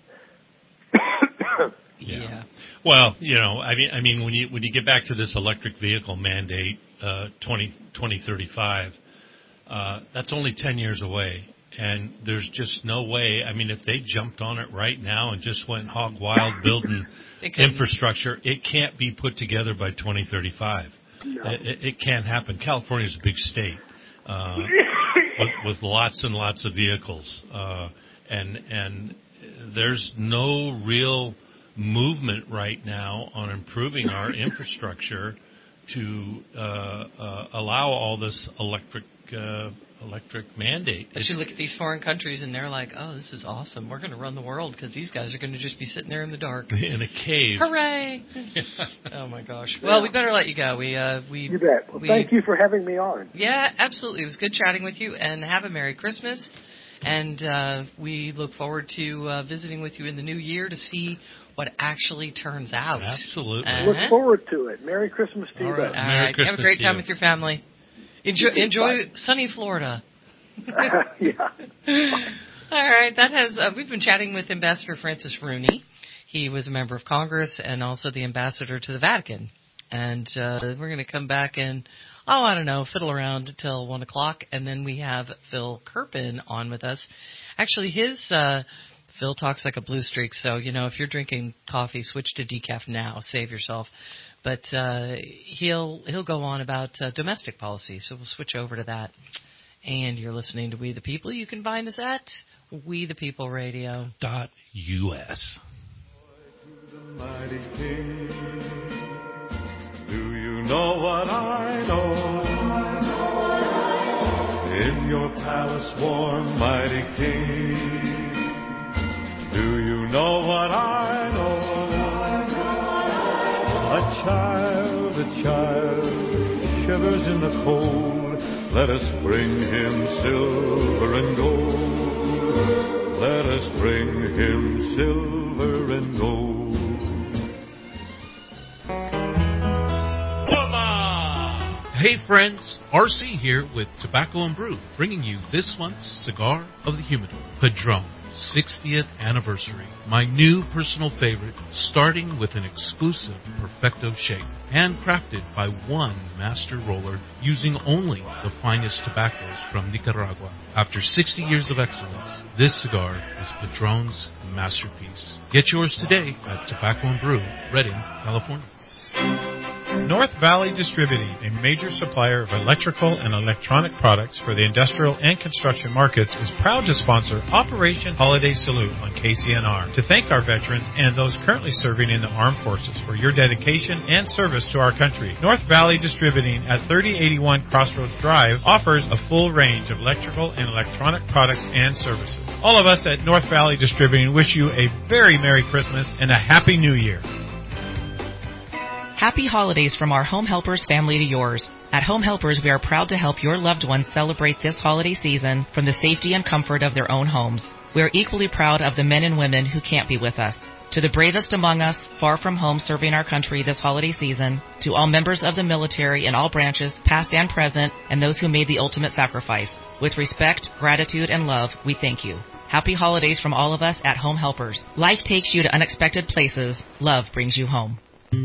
yeah.
yeah.
Well, you know, I mean, I mean, when you when you get back to this electric vehicle mandate, uh, twenty thirty-five, uh, that's only ten years away. and there's just no way. I mean, if they jumped on it right now and just went hog wild building infrastructure, it can't be put together by twenty thirty-five. No. It, it can't happen. California's a big state uh, with, with lots and lots of vehicles, uh, and and there's no real movement right now on improving our infrastructure to uh, uh, allow all this electric uh, electric mandate.
But you look at these foreign countries and they're like, oh, this is awesome. We're going to run the world because these guys are going to just be sitting there in the dark.
In a cave.
Hooray! Oh, my gosh. Well, we better let you go. We uh, we
You bet. Well,
we,
thank you for having me on.
Yeah, absolutely. It was good chatting with you, and have a Merry Christmas. And uh, we look forward to uh, visiting with you in the new year to see what actually turns out.
Absolutely.
Uh-huh.
Look forward to it. Merry Christmas to you.
All right. All right. Christmas have a great time with your family. Enjoy, enjoy sunny Florida.
Yeah.
All right. That has. Uh, we've been chatting with Ambassador Francis Rooney. He was a member of Congress and also the ambassador to the Vatican. And uh, we're going to come back and, oh, I don't know, fiddle around until one o'clock, and then we have Phil Kerpen on with us. Actually, his uh, Phil talks like a blue streak, so you know if you're drinking coffee, switch to decaf now. Save yourself. But uh, he'll he'll go on about uh, domestic policy, so we'll switch over to that. And you're listening to We the People. You can find us at we the people radio
dot U S.
To the mighty King, do you know what I know? In your palace warm, mighty King, do you know what I know? A child, a child, shivers in the cold. Let us bring him silver and gold. Let us bring him silver and gold.
Voila! Hey friends, R C here with Tobacco and Brew, bringing you this month's cigar of the humidor, Padron. sixtieth anniversary. My new personal favorite, starting with an exclusive Perfecto shape, handcrafted by one master roller using only the finest tobaccos from Nicaragua. After sixty years of excellence, this cigar is Padron's masterpiece. Get yours today at Tobacco and Brew, Redding, California.
North Valley Distributing, a major supplier of electrical and electronic products for the industrial and construction markets, is proud to sponsor Operation Holiday Salute on K C N R to thank our veterans and those currently serving in the armed forces for your dedication and service to our country. North Valley Distributing at thirty eighty-one Crossroads Drive offers a full range of electrical and electronic products and services. All of us at North Valley Distributing wish you a very Merry Christmas and a Happy New Year.
Happy holidays from our Home Helpers family to yours. At Home Helpers, we are proud to help your loved ones celebrate this holiday season from the safety and comfort of their own homes. We are equally proud of the men and women who can't be with us. To the bravest among us, far from home serving our country this holiday season, to all members of the military in all branches, past and present, and those who made the ultimate sacrifice. With respect, gratitude, and love, we thank you. Happy holidays from all of us at Home Helpers. Life takes you to unexpected places. Love brings you home.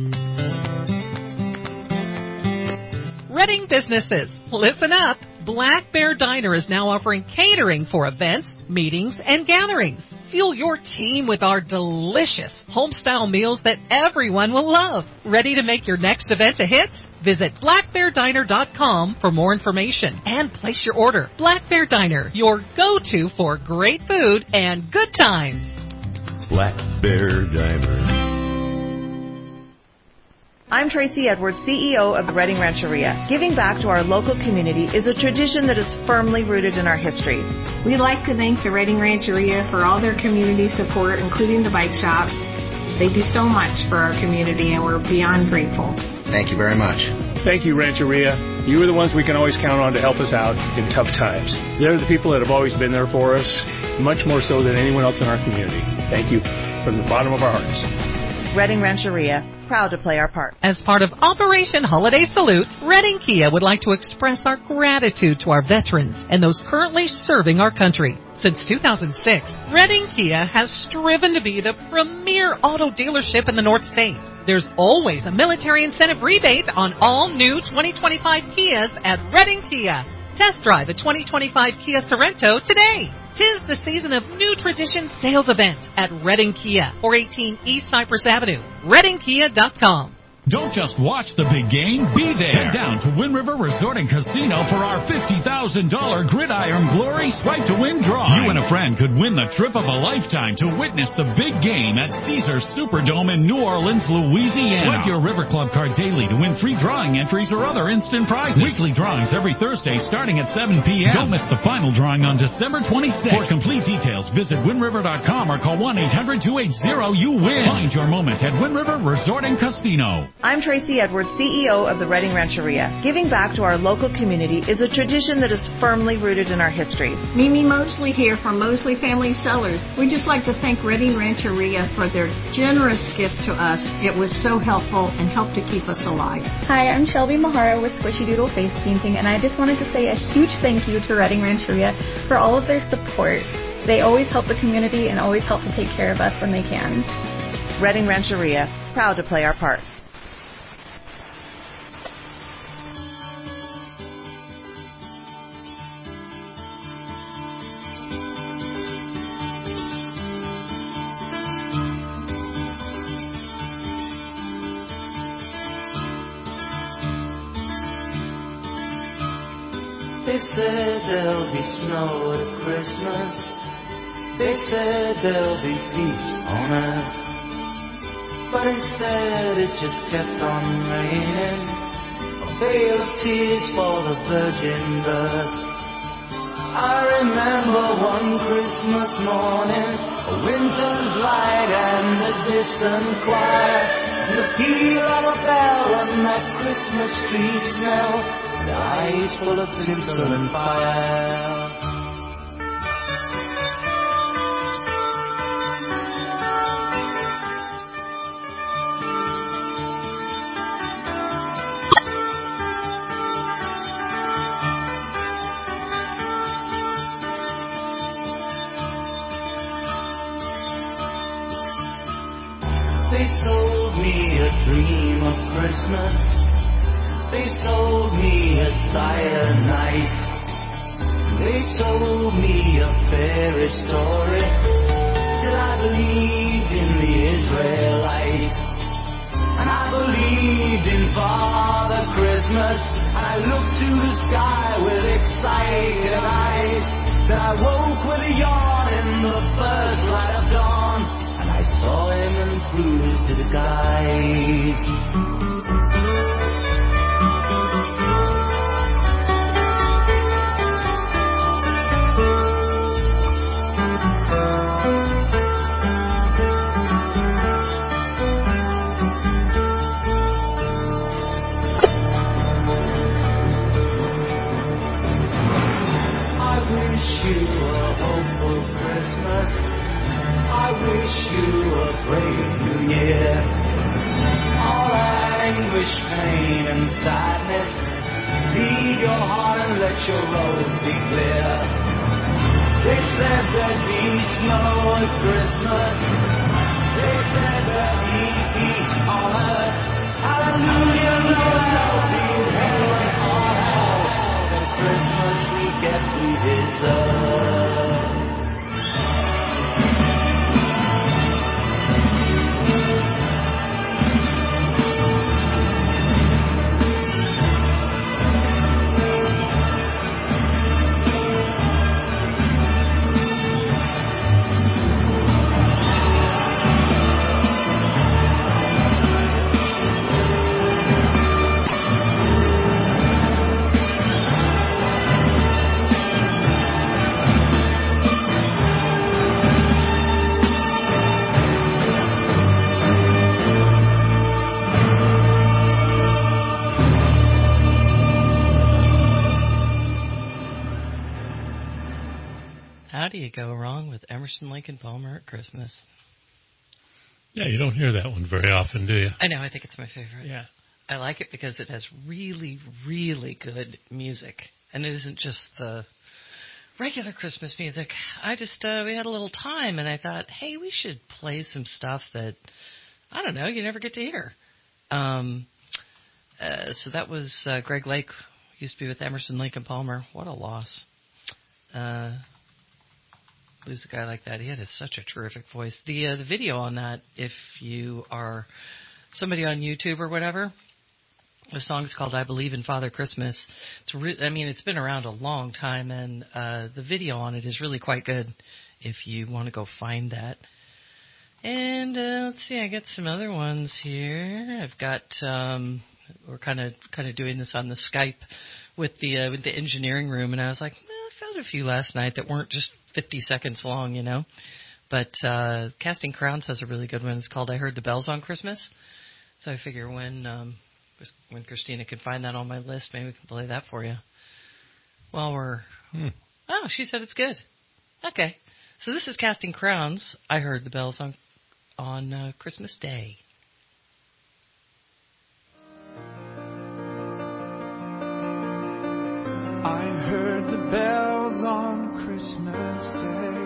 Reading businesses, listen up. Black Bear Diner is now offering catering for events, meetings, and gatherings. Fuel your team with our delicious home-style meals that everyone will love. Ready to make your next event a hit? Visit black bear diner dot com for more information and place your order. Black Bear Diner, your go-to for great food and good times.
Black Bear Diner.
I'm Tracy Edwards, C E O of the Redding Rancheria. Giving back to our local community is a tradition that is firmly rooted in our history.
We'd like to thank the Redding Rancheria for all their community support, including the bike shop. They do so much for our community, and we're beyond grateful.
Thank you very much.
Thank you, Rancheria. You are the ones we can always count on to help us out in tough times. They're the people that have always been there for us, much more so than anyone else in our community. Thank you from the bottom of our hearts.
Redding Rancheria, proud to play our part.
As part of Operation Holiday Salute, Redding Kia would like to express our gratitude to our veterans and those currently serving our country. Since two thousand six, Redding Kia has striven to be the premier auto dealership in the North States. There's always a military incentive rebate on all new twenty twenty-five Kias at Redding Kia. Test drive a twenty twenty-five Kia Sorento today. 'Tis the season of new tradition sales events at Redding Kia, four eighteen East Cypress Avenue, redding kia dot com.
Don't just watch the big game, be there. Head down to Wind River Resort and Casino for our fifty thousand dollars Gridiron Glory Swipe to Win draw. You and a friend could win the trip of a lifetime to witness the big game at Caesars Superdome in New Orleans, Louisiana. Swipe your River Club card daily to win free drawing entries or other instant prizes. Weekly drawings every Thursday starting at seven p.m. Don't miss the final drawing on December twenty-sixth. For complete details, visit wind river dot com or call one eight hundred two eight zero you win. Find your moment at Wind River Resort and Casino.
I'm Tracy Edwards, C E O of the Redding Rancheria. Giving back to our local community is a tradition that is firmly rooted in our history.
Mimi Mosley here from Mosley Family Cellars. We'd just like to thank Redding Rancheria for their generous gift to us. It was so helpful and helped to keep us alive.
Hi, I'm Shelby Mahara with Squishy Doodle Face Painting, and I just wanted to say a huge thank you to Redding Rancheria for all of their support. They always help the community and always help to take care of us when they can.
Redding Rancheria, proud to play our part.
They said there'll be snow at Christmas. They said there'll be peace on earth. But instead it just kept on raining. A veil of tears for the virgin birth. I remember one Christmas morning, a winter's light and a distant choir, and the peal of a bell and that Christmas tree smell. The eyes full of tinsel and fire. They sold me a dream of Christmas. They sold me a silent night. They told me a fairy story till I believed in the Israelite. And I believed in Father Christmas. I looked to the sky with excited eyes. Then I woke with a yawn in the first light of dawn, and I saw him in through his disguise. I wish you a brave new year. All anguish, pain and sadness, leave your heart and let your road be clear. They said there'd be snow at Christmas. They said there'd be peace on earth. Hallelujah, Noel, be heaven on earth. The Christmas we get we deserve.
How do you go wrong with Emerson, Lake and Palmer at Christmas?
Yeah, you don't hear that one very often, do you?
I know. I think it's my favorite.
Yeah.
I like it because it has really, really good music. And it isn't just the regular Christmas music. I just, uh, we had a little time, and I thought, hey, we should play some stuff that, I don't know, you never get to hear. Um, uh, so that was uh, Greg Lake, used to be with Emerson, Lake and Palmer. What a loss. Uh, lose a guy like that. He had a, such a terrific voice. The uh, the video on that, if you are somebody on YouTube or whatever, the song's called "I Believe in Father Christmas." It's re- I mean, it's been around a long time, and uh, the video on it is really quite good. If you want to go find that. And uh, let's see, I got some other ones here. I've got um, we're kind of kind of doing this on the Skype with the uh, with the engineering room, and I was like, well, I found a few last night that weren't just fifty seconds long, you know. But uh, Casting Crowns has a really good one. It's called "I Heard the Bells on Christmas." So I figure when um, when Christina can find that on my list, maybe we can play that for you. While we're hmm. oh, she said it's good. Okay, so this is Casting Crowns. I heard the bells on on uh, Christmas Day.
I heard the bells on Christmas Day,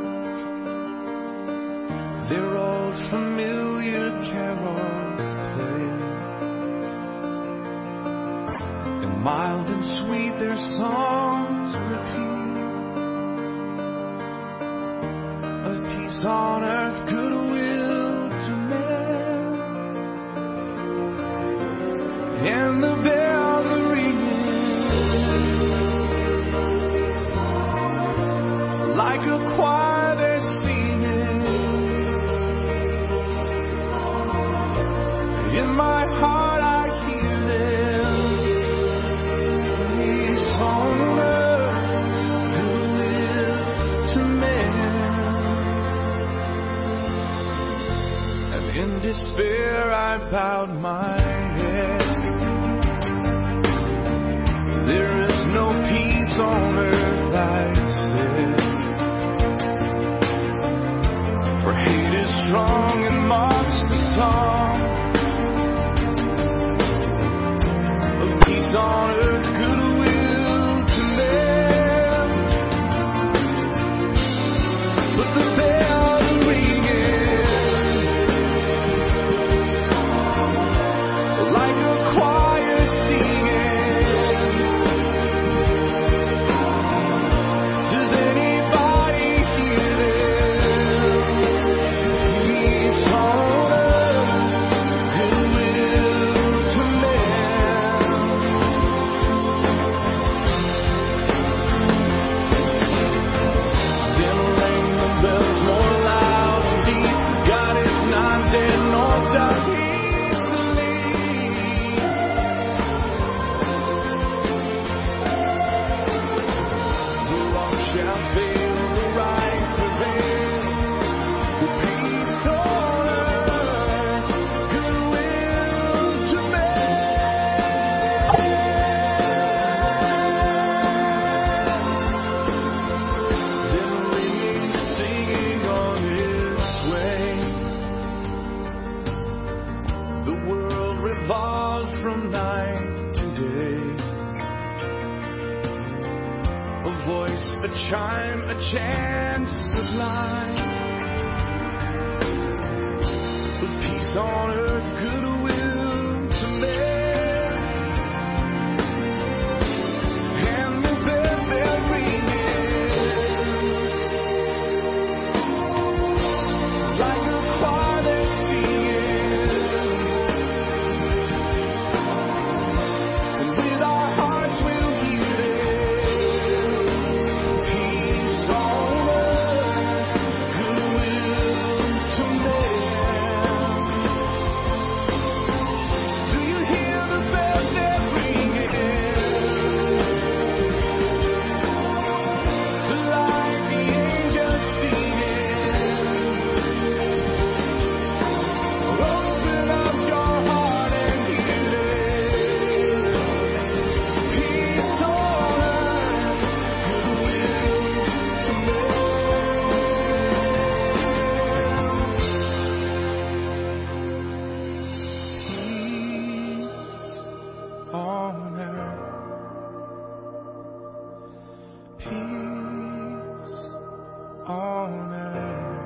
their old familiar carols play, and mild and sweet their songs repeat, of peace on earth, goodwill to men, and the bells are ringing like a choir, they're singing. In my heart I hear them. Peace on earth, goodwill to men. And in despair I bowed my head. There is no peace on earth, I said. For hate is strong and mocks the song of peace on earth, goodwill to men. But the bells are ringing like a choir singing. Does anybody hear them? Peace on earth, goodwill to men. Then rang the bells more loud and deep. God is not dead, nor does he sleep. The wrong shall fail, the right prevail. The peace on earth, goodwill to men. Then ringing, singing on its way. The world revolves from night to day. A voice, a chime, a chant sublime. With peace on earth, goodwill to men. And the bells they're ringing like a choir they're singing. And with our hearts we'll hear them. Peace on earth, goodwill to men. Do you hear the bells they're ringing? Like the angels singing. Open up your heart and hear it. Peace on earth, goodwill to men. Peace on earth. Peace on earth.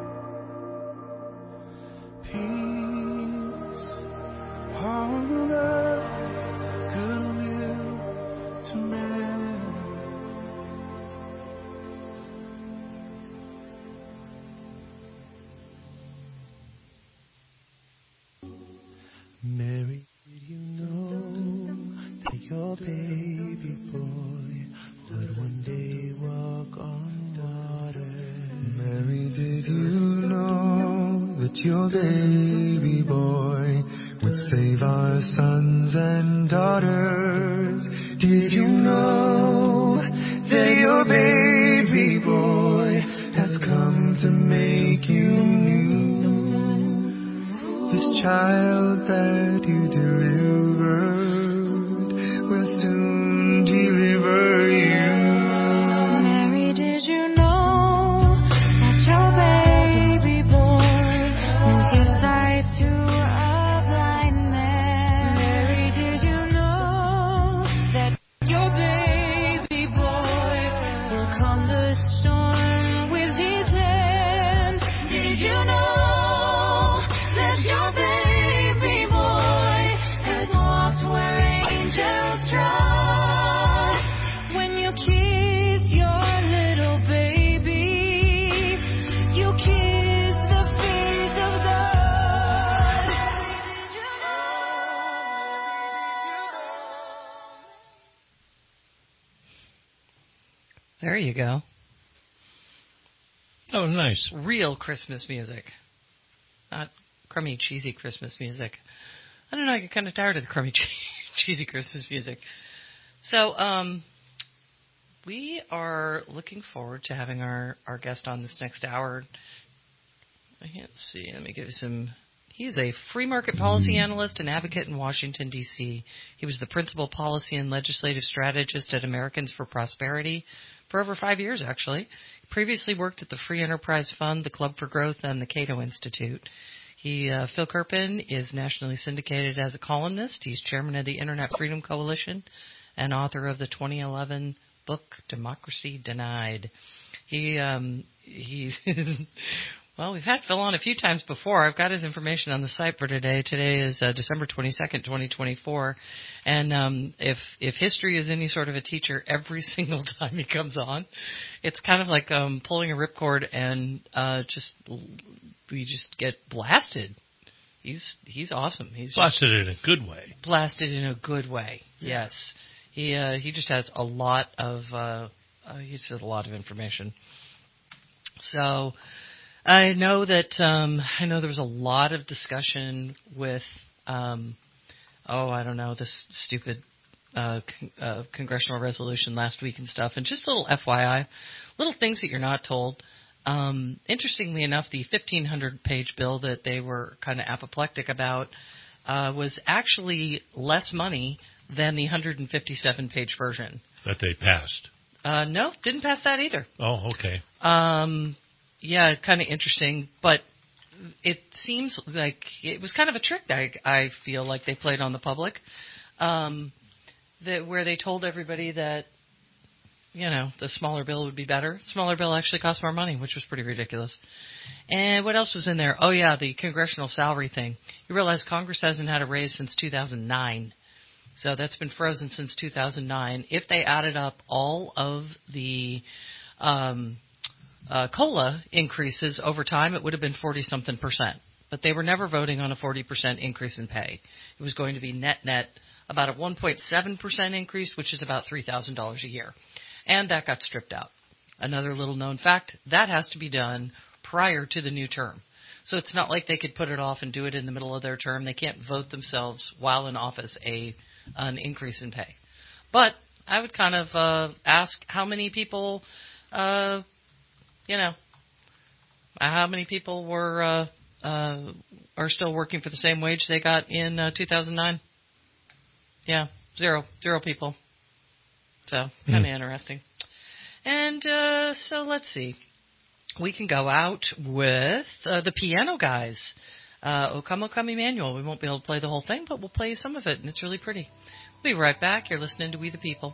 Peace on earth, goodwill to men.
baby boy would one day walk on water. Mary, did you know that your baby boy would save our sons and daughters? Did you know that your baby boy has come to make you new? This child that you delivered will soon deliver you.
Mary, did you know that your baby boy will give sight to a blind man? Mary, did you know that your baby boy will calm the storm with his hand? Did you know that your baby boy has walked where angels trod? When you kiss your little baby, you kiss the face of God. Did you
There you go.
Oh, nice.
Real Christmas music. Not crummy, cheesy Christmas music. I don't know, I get kind of tired of the crummy, cheesy Christmas music. So, um, we are looking forward to having our, our guest on this next hour. I can't see. Let me give you some. He is a free market policy analyst and advocate in Washington, D C He was the principal policy and legislative strategist at Americans for Prosperity for over five years, actually. He previously worked at the Free Enterprise Fund, the Club for Growth, and the Cato Institute. He, uh, Phil Kerpen is nationally syndicated as a columnist. He's chairman of the Internet Freedom Coalition and author of the twenty eleven book Democracy Denied. He um, he's well, we've had Phil on a few times before. I've got his information on the site for today. Today is uh, December twenty-second, twenty twenty-four, and um, if if history is any sort of a teacher, every single time he comes on, it's kind of like um, pulling a ripcord and uh, just we just get blasted. He's he's awesome. He's
blasted in a good way.
Blasted in a good way.
Yeah.
Yes, he uh, he just has a lot of uh, uh, he's has a lot of information. So I know that um, I know there was a lot of discussion with um, oh I don't know this stupid uh, con- uh, congressional resolution last week and stuff, and just a little F Y I, little things that you're not told. Um, interestingly enough, the fifteen hundred page bill that they were kind of apoplectic about uh, was actually less money than the one hundred fifty-seven page version.
That they passed.
Uh, no, didn't pass that either.
Oh, okay.
Um, yeah, it's kind of interesting, but it seems like it was kind of a trick that I, I feel like they played on the public, um, that where they told everybody that, you know, the smaller bill would be better. Smaller bill actually cost more money, which was pretty ridiculous. And what else was in there? Oh, yeah, the congressional salary thing. You realize Congress hasn't had a raise since two thousand nine. So that's been frozen since two thousand nine. If they added up all of the um, uh, COLA increases over time, it would have been forty-something percent. But they were never voting on a forty percent increase in pay. It was going to be net-net about a one point seven percent increase, which is about three thousand dollars a year. And that got stripped out. Another little known fact, that has to be done prior to the new term. So it's not like they could put it off and do it in the middle of their term. They can't vote themselves while in office a an increase in pay. But I would kind of uh, ask how many people, uh, you know, how many people were uh, uh, are still working for the same wage they got in uh, two thousand nine? Yeah, zero, zero people. So, kind of mm. interesting. And uh, so let's see. We can go out with uh, the piano guys. Uh, O Come, O Come, Emmanuel. We won't be able to play the whole thing, but we'll play some of it, and it's really pretty. We'll be right back. You're listening to We the People.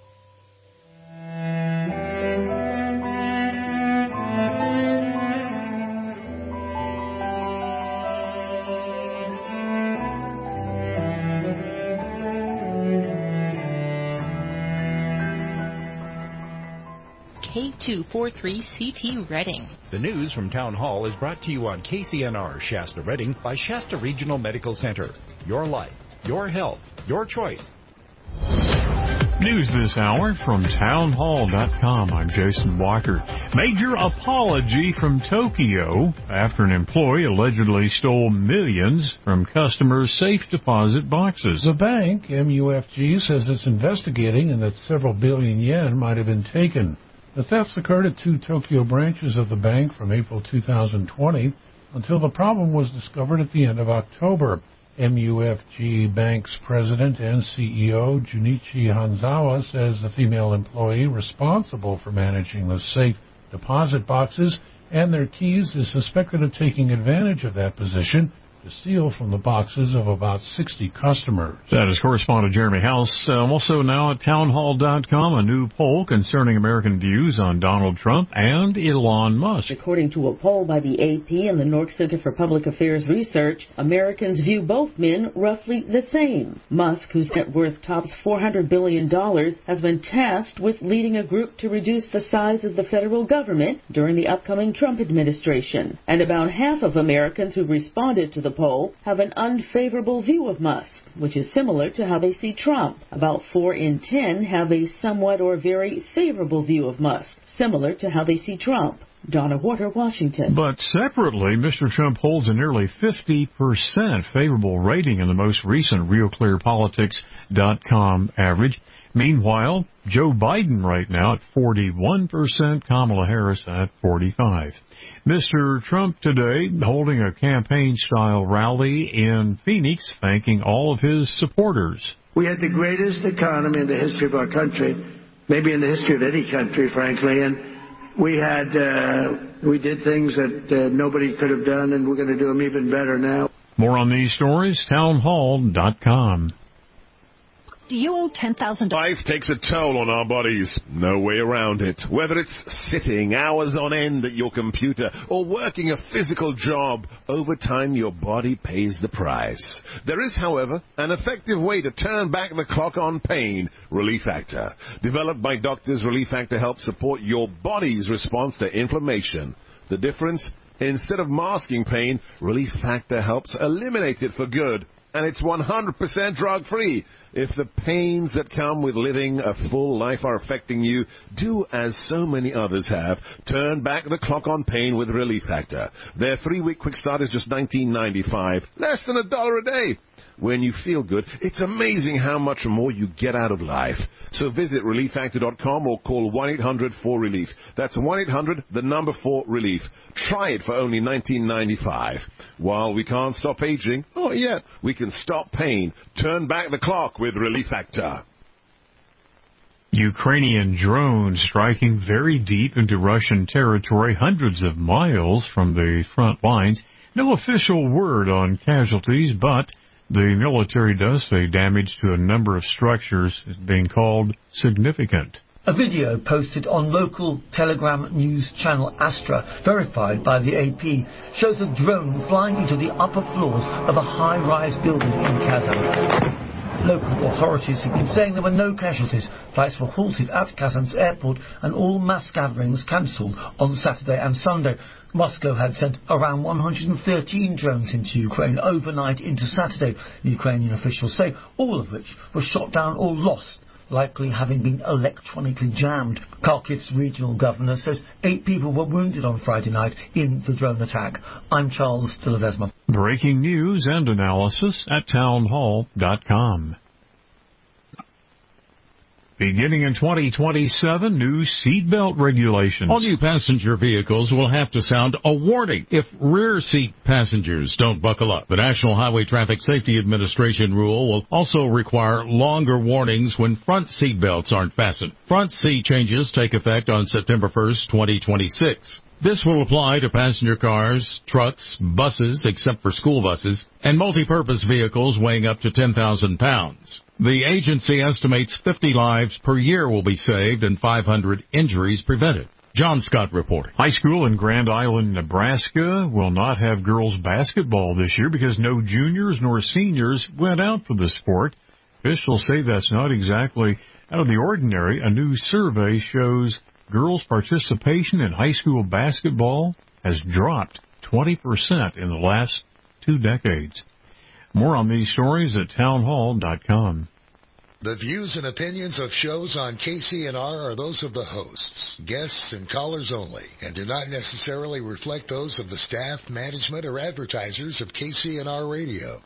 K two forty-three C T Reading.
The news from Town Hall is brought to you on K C N R Shasta Reading by Shasta Regional Medical Center. Your life, your health, your choice.
News this hour from town hall dot com. I'm Jason Walker. Major apology from Tokyo after an employee allegedly stole millions from customers' safe deposit boxes.
The bank, M U F G, says it's investigating and that several billion yen might have been taken. The thefts occurred at two Tokyo branches of the bank from April two thousand twenty until the problem was discovered at the end of October. M U F G Bank's president and C E O, Junichi Hanzawa, says the female employee responsible for managing the safe deposit boxes and their keys is suspected of taking advantage of that position to steal from the boxes of about sixty customers.
That is correspondent Jeremy House. Um, also now at town hall dot com, a new poll concerning American views on Donald Trump and Elon Musk.
According to a poll by the A P and the Nork Center for Public Affairs Research, Americans view both men roughly the same. Musk, whose net worth tops four hundred billion dollars, has been tasked with leading a group to reduce the size of the federal government during the upcoming Trump administration. And about half of Americans who responded to the poll have an unfavorable view of Musk, which is similar to how they see Trump. About four in ten have a somewhat or very favorable view of Musk, similar to how they see Trump. Donna Water, Washington.
But separately, Mister Trump holds a nearly fifty percent favorable rating in the most recent Real Clear Politics dot com average. Meanwhile, Joe Biden right now at forty-one percent, Kamala Harris at forty-five percent. Mister Trump today holding a campaign-style rally in Phoenix, thanking all of his supporters.
We had the greatest economy in the history of our country, maybe in the history of any country, frankly, and we had, uh, we did things that uh, nobody could have done, and we're going to do them even better now.
More on these stories, town hall dot com.
Do you owe ten thousand dollars?
Life takes a toll on our bodies. No way around it. Whether it's sitting hours on end at your computer or working a physical job, over time your body pays the price. There is, however, an effective way to turn back the clock on pain, Relief Factor. Developed by doctors, Relief Factor helps support your body's response to inflammation. The difference? Instead of masking pain, Relief Factor helps eliminate it for good. And it's one hundred percent drug-free. If the pains that come with living a full life are affecting you, do as so many others have. Turn back the clock on pain with Relief Factor. Their three-week quick start is just nineteen ninety-five, less than a dollar a day. When you feel good, it's amazing how much more you get out of life. So visit relief factor dot com or call one eight hundred four relief. That's one eight hundred, the number four relief. Try it for only nineteen ninety-five. While we can't stop aging, or yet, we can stop pain. Turn back the clock with Relief Factor.
Ukrainian drones striking very deep into Russian territory, hundreds of miles from the front lines. No official word on casualties, but the military does say damage to a number of structures is being called significant.
A video posted on local Telegram news channel Astra, verified by the A P, shows a drone flying into the upper floors of a high-rise building in Kazan. Local authorities have been saying there were no casualties. Flights were halted at Kazan's airport and all mass gatherings cancelled on Saturday and Sunday. Moscow had sent around one hundred thirteen drones into Ukraine overnight into Saturday, Ukrainian officials say, all of which were shot down or lost, likely having been electronically jammed. Kharkiv's regional governor says eight people were wounded on Friday night in the drone attack. I'm Charles Delavezma.
Breaking news and analysis at town hall dot com. Beginning in twenty twenty-seven, new seatbelt regulations.
All new passenger vehicles will have to sound a warning if rear seat passengers don't buckle up. The National Highway Traffic Safety Administration rule will also require longer warnings when front seat belts aren't fastened. Front seat changes take effect on September first, twenty twenty-six. This will apply to passenger cars, trucks, buses, except for school buses, and multi-purpose vehicles weighing up to ten thousand pounds. The agency estimates fifty lives per year will be saved and five hundred injuries prevented. John Scott reporting.
High school in Grand Island, Nebraska will not have girls basketball this year because no juniors nor seniors went out for the sport. Officials say that's not exactly out of the ordinary. A new survey shows girls' participation in high school basketball has dropped twenty percent in the last two decades. More on these stories at town hall dot com.
The views and opinions of shows on K C N R are those of the hosts, guests, and callers only, and do not necessarily reflect those of the staff, management, or advertisers of K C N R Radio.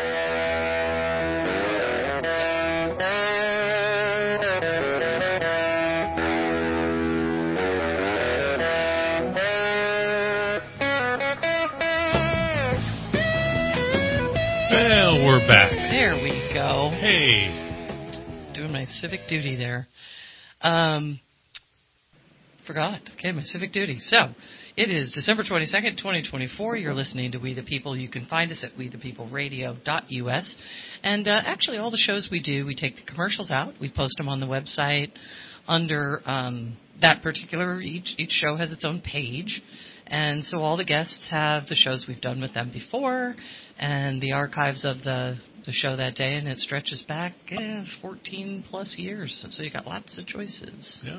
Well, we're back.
There we go.
Hey.
Doing my civic duty there. Um, forgot. Okay, my civic duty. So, it is December twenty-second, twenty twenty-four. You're listening to We the People. You can find us at we the people radio dot U S. And uh, actually, all the shows we do, we take the commercials out. We post them on the website under um, that particular, each, each show has its own page. And so all the guests have the shows we've done with them before and the archives of the, the show that day, and it stretches back eh, fourteen plus years. So you got lots of choices.
Yeah.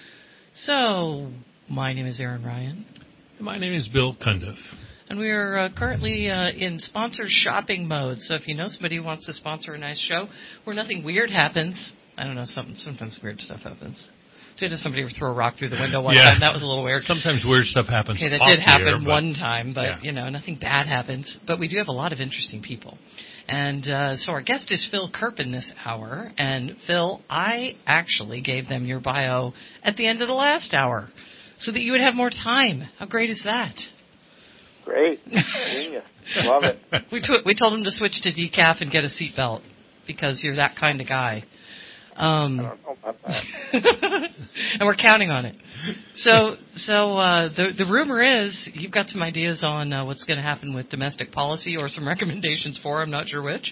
So my name is Aaron Ryan.
And my name is Bill Cundiff.
And we are uh, currently uh, in sponsor shopping mode. So if you know somebody who wants to sponsor a nice show where nothing weird happens, I don't know, something, sometimes weird stuff happens. Did somebody throw a rock through the window one
yeah.
time? That was a little weird.
Sometimes weird stuff happens.
Okay, that
off
did happen
the air, but,
one time, but,
yeah.
you know, nothing bad happens. But we do have a lot of interesting people. And uh, so our guest is Phil Kerpen this hour. And, Phil, I actually gave them your bio at the end of the last hour so that you would have more time. How great is that?
Great. Genius. Love it.
We, t- we told him to switch to decaf and get a seatbelt because you're that kind of guy. Um,
I don't know about that.
and we're counting on it. So, so uh, the the rumor is you've got some ideas on uh, what's going to happen with domestic policy, or some recommendations for. I'm not sure which.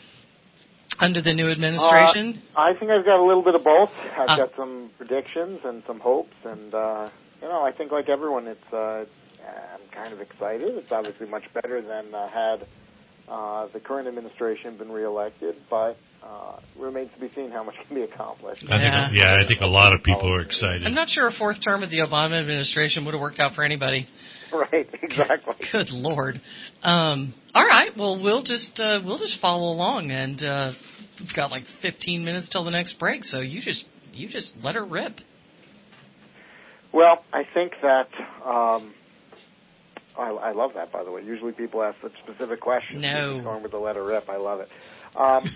Under the new administration,
uh, I think I've got a little bit of both. I've
uh,
got some predictions and some hopes, and uh, you know, I think like everyone, it's uh, I'm kind of excited. It's obviously much better than uh, had uh, the current administration been reelected, but. Uh, remains to be seen how much can be accomplished.
I
yeah.
think, yeah, I think a lot of people are excited.
I'm not sure a fourth term of the Obama administration would have worked out for anybody.
Right, exactly.
Good Lord. Um, all right, well, we'll just uh, we'll just follow along, and uh, we've got like fifteen minutes till the next break, so you just you just let her rip.
Well, I think that. Um, I, I love that, by the way. Usually people ask such specific questions.
No.
Just going with the letter rip, I love it. Um,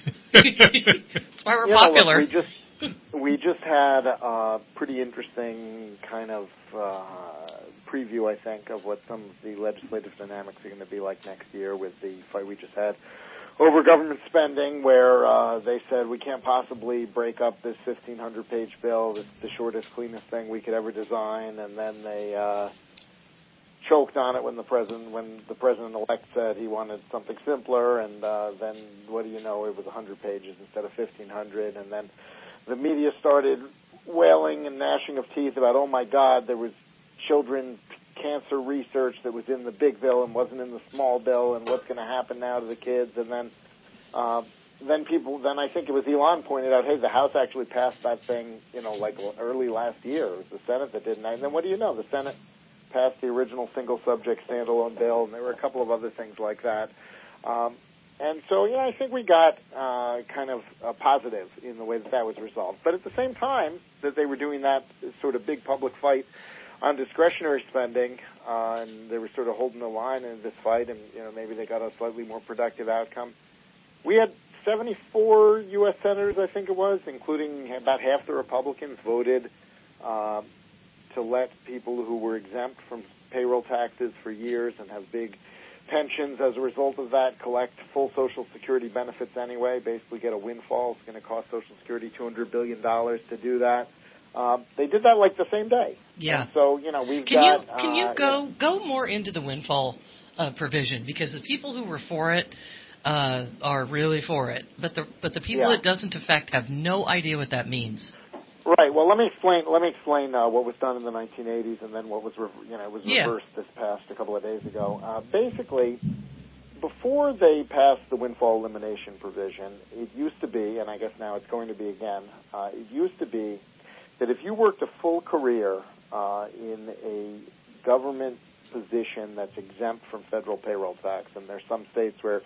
That's why we're
you
popular.
Know, look, we just we just had a pretty interesting kind of uh, preview, I think, of what some of the legislative dynamics are going to be like next year with the fight we just had over government spending, where uh, they said we can't possibly break up this fifteen hundred page bill, this, the shortest, cleanest thing we could ever design, and then they uh, choked on it when the president when the president-elect said he wanted something simpler, and uh, then what do you know, it was one hundred pages instead of fifteen hundred, and then the media started wailing and gnashing of teeth about, oh my God, there was children's cancer research that was in the big bill and wasn't in the small bill, and what's going to happen now to the kids, and then uh, then people, then I think it was Elon pointed out, hey, the House actually passed that thing, you know, like early last year. It was the Senate that didn't, and then what do you know, the Senate passed the original single-subject standalone bill, and there were a couple of other things like that. Um, and so, yeah, I think we got uh, kind of a positive in the way that that was resolved. But at the same time that they were doing that sort of big public fight on discretionary spending, uh, and they were sort of holding the line in this fight, and you know maybe they got a slightly more productive outcome. We had seventy-four U S senators, I think it was, including about half the Republicans, voted uh, to let people who were exempt from payroll taxes for years and have big pensions as a result of that collect full Social Security benefits anyway, basically get a windfall. It's going to cost Social Security two hundred billion dollars to do that. Um, they did that like the same day.
Yeah.
And so, you know, we've
can
got...
You, can you
uh,
go go more into the windfall uh, provision? Because the people who were for it uh, are really for it. But the but the people
Yeah.
it doesn't affect have no idea what that means.
Right. Well, let me explain. Let me explain uh, what was done in the nineteen eighties, and then what was, re- you know, was
Yeah.
reversed this past a couple of days ago. Uh, basically, before they passed the windfall elimination provision, it used to be, and I guess now it's going to be again. Uh, it used to be that if you worked a full career uh, in a government position that's exempt from federal payroll tax, and there's some states where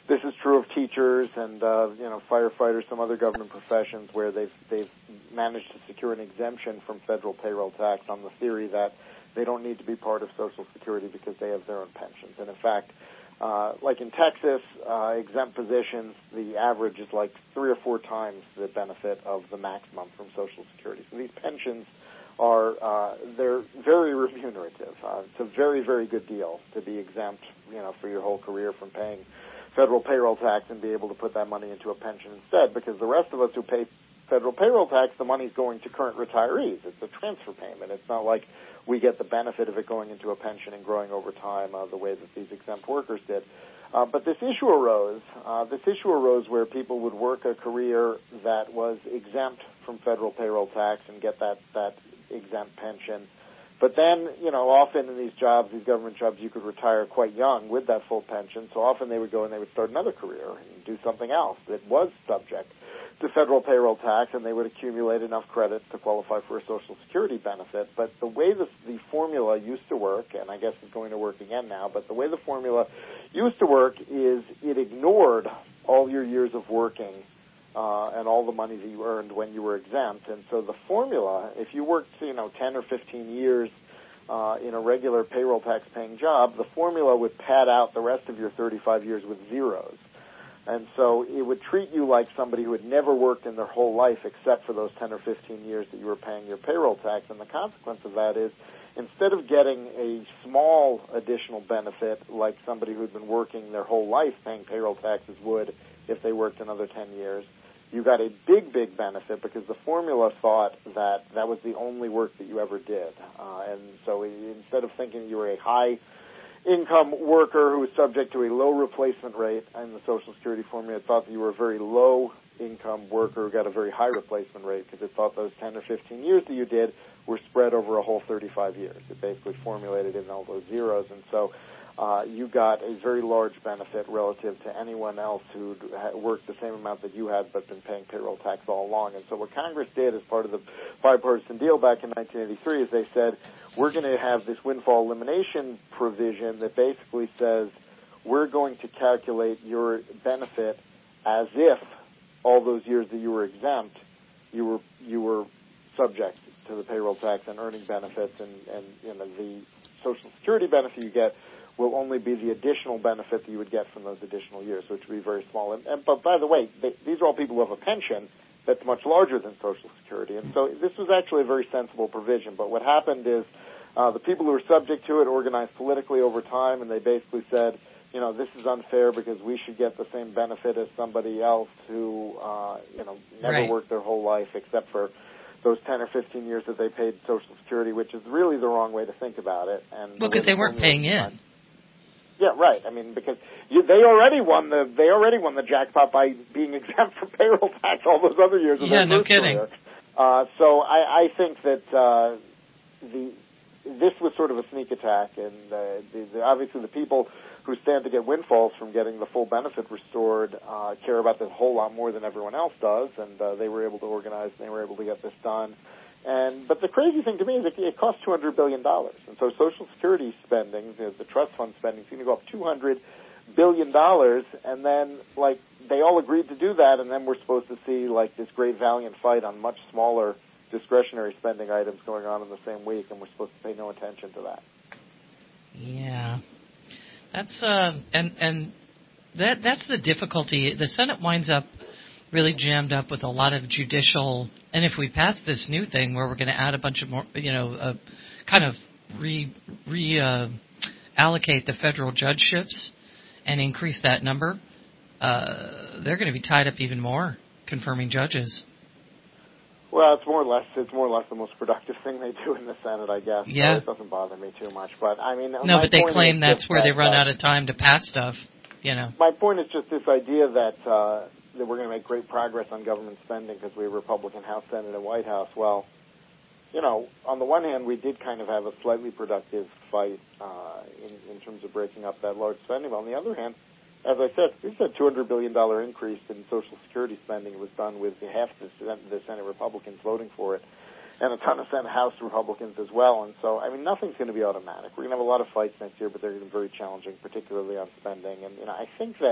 this is true of teachers and uh, you know firefighters, some other government professions where they've they've managed to secure an exemption from federal payroll tax on the theory that they don't need to be part of Social Security because they have their own pensions. And in fact, uh, like in Texas, uh, exempt positions, the average is like three or four times the benefit of the maximum from Social Security. So these pensions are uh, they're very remunerative. Uh, it's a very, very good deal to be exempt, you know, for your whole career from paying federal payroll tax and be able to put that money into a pension instead, because the rest of us who pay federal payroll tax, the money's going to current retirees. It's a transfer payment. It's not like we get the benefit of it going into a pension and growing over time uh, the way that these exempt workers did. Uh, but this issue arose. Uh, this issue arose where people would work a career that was exempt from federal payroll tax and get that, that exempt pension. But then, you know, often in these jobs, these government jobs, you could retire quite young with that full pension. So often they would go and they would start another career and do something else that was subject to federal payroll tax, and they would accumulate enough credits to qualify for a Social Security benefit. But the way the, the formula used to work, and I guess it's going to work again now, but the way the formula used to work is it ignored all your years of working Uh, and all the money that you earned when you were exempt. And so the formula, if you worked, you know, ten or fifteen years uh, in a regular payroll tax-paying job, the formula would pad out the rest of your thirty-five years with zeros. And so it would treat you like somebody who had never worked in their whole life except for those ten or fifteen years that you were paying your payroll tax. And the consequence of that is, instead of getting a small additional benefit like somebody who had been working their whole life paying payroll taxes would if they worked another ten years, you got a big, big benefit because the formula thought that that was the only work that you ever did. Uh, and so instead of thinking you were a high-income worker who was subject to a low replacement rate in the Social Security formula, it thought that you were a very low-income worker who got a very high replacement rate because it thought those ten or fifteen years that you did were spread over a whole thirty-five years. It basically formulated in all those zeros. And so Uh, you got a very large benefit relative to anyone else who worked the same amount that you had but been paying payroll tax all along. And so what Congress did as part of the bipartisan deal back in nineteen eighty-three is they said, we're going to have this windfall elimination provision that basically says we're going to calculate your benefit as if all those years that you were exempt, you were you were subject to the payroll tax and earning benefits, and, and you know, the Social Security benefit you get will only be the additional benefit that you would get from those additional years, which would be very small. And, and but by the way, they, these are all people who have a pension that's much larger than Social Security. And so this was actually a very sensible provision. But what happened is uh, the people who were subject to it organized politically over time, and they basically said, you know, this is unfair because we should get the same benefit as somebody else who, uh, you know, never
Right.
worked their whole life except for those ten or fifteen years that they paid Social Security, which is really the wrong way to think about it. And
well, because they weren't paying in.
Yeah, right. I mean, because you, they already won the they already won the jackpot by being exempt from payroll tax all those other years of
yeah,
their
no
first
kidding.
career. Uh, so I, I think that uh, the this was sort of a sneak attack, and uh, the, the, obviously the people who stand to get windfalls from getting the full benefit restored uh, care about this a whole lot more than everyone else does, and uh, they were able to organize and they were able to get this done. And but the crazy thing to me is it, it costs two hundred billion dollars, and so Social Security spending, you know, the trust fund spending, is going to go up two hundred billion dollars, and then like they all agreed to do that, and then we're supposed to see like this great valiant fight on much smaller discretionary spending items going on in the same week, and we're supposed to pay no attention to that.
Yeah, that's uh, and and that that's the difficulty. The Senate winds up really jammed up with a lot of judicial, and if we pass this new thing where we're going to add a bunch of more, you know, uh, kind of re, re uh, allocate the federal judgeships and increase that number, uh, they're going to be tied up even more confirming judges.
Well, it's more or less it's more or less the most productive thing they do in the Senate, I guess.
Yeah.
So it doesn't bother me too much. But I mean,
no, but they claim that's where
that,
they run
uh,
out of time to pass stuff. You know.
My point is just this idea that uh, that we're going to make great progress on government spending because we have Republican House, Senate, and White House. Well, you know, on the one hand, we did kind of have a slightly productive fight uh, in, in terms of breaking up that large spending. But on the other hand, as I said, this is a two hundred billion dollars increase in Social Security spending. It was done with half the Senate, the Senate Republicans voting for it, and a ton of Senate House Republicans as well. And so, I mean, nothing's going to be automatic. We're going to have a lot of fights next year, but they're going to be very challenging, particularly on spending. And, you know, I think that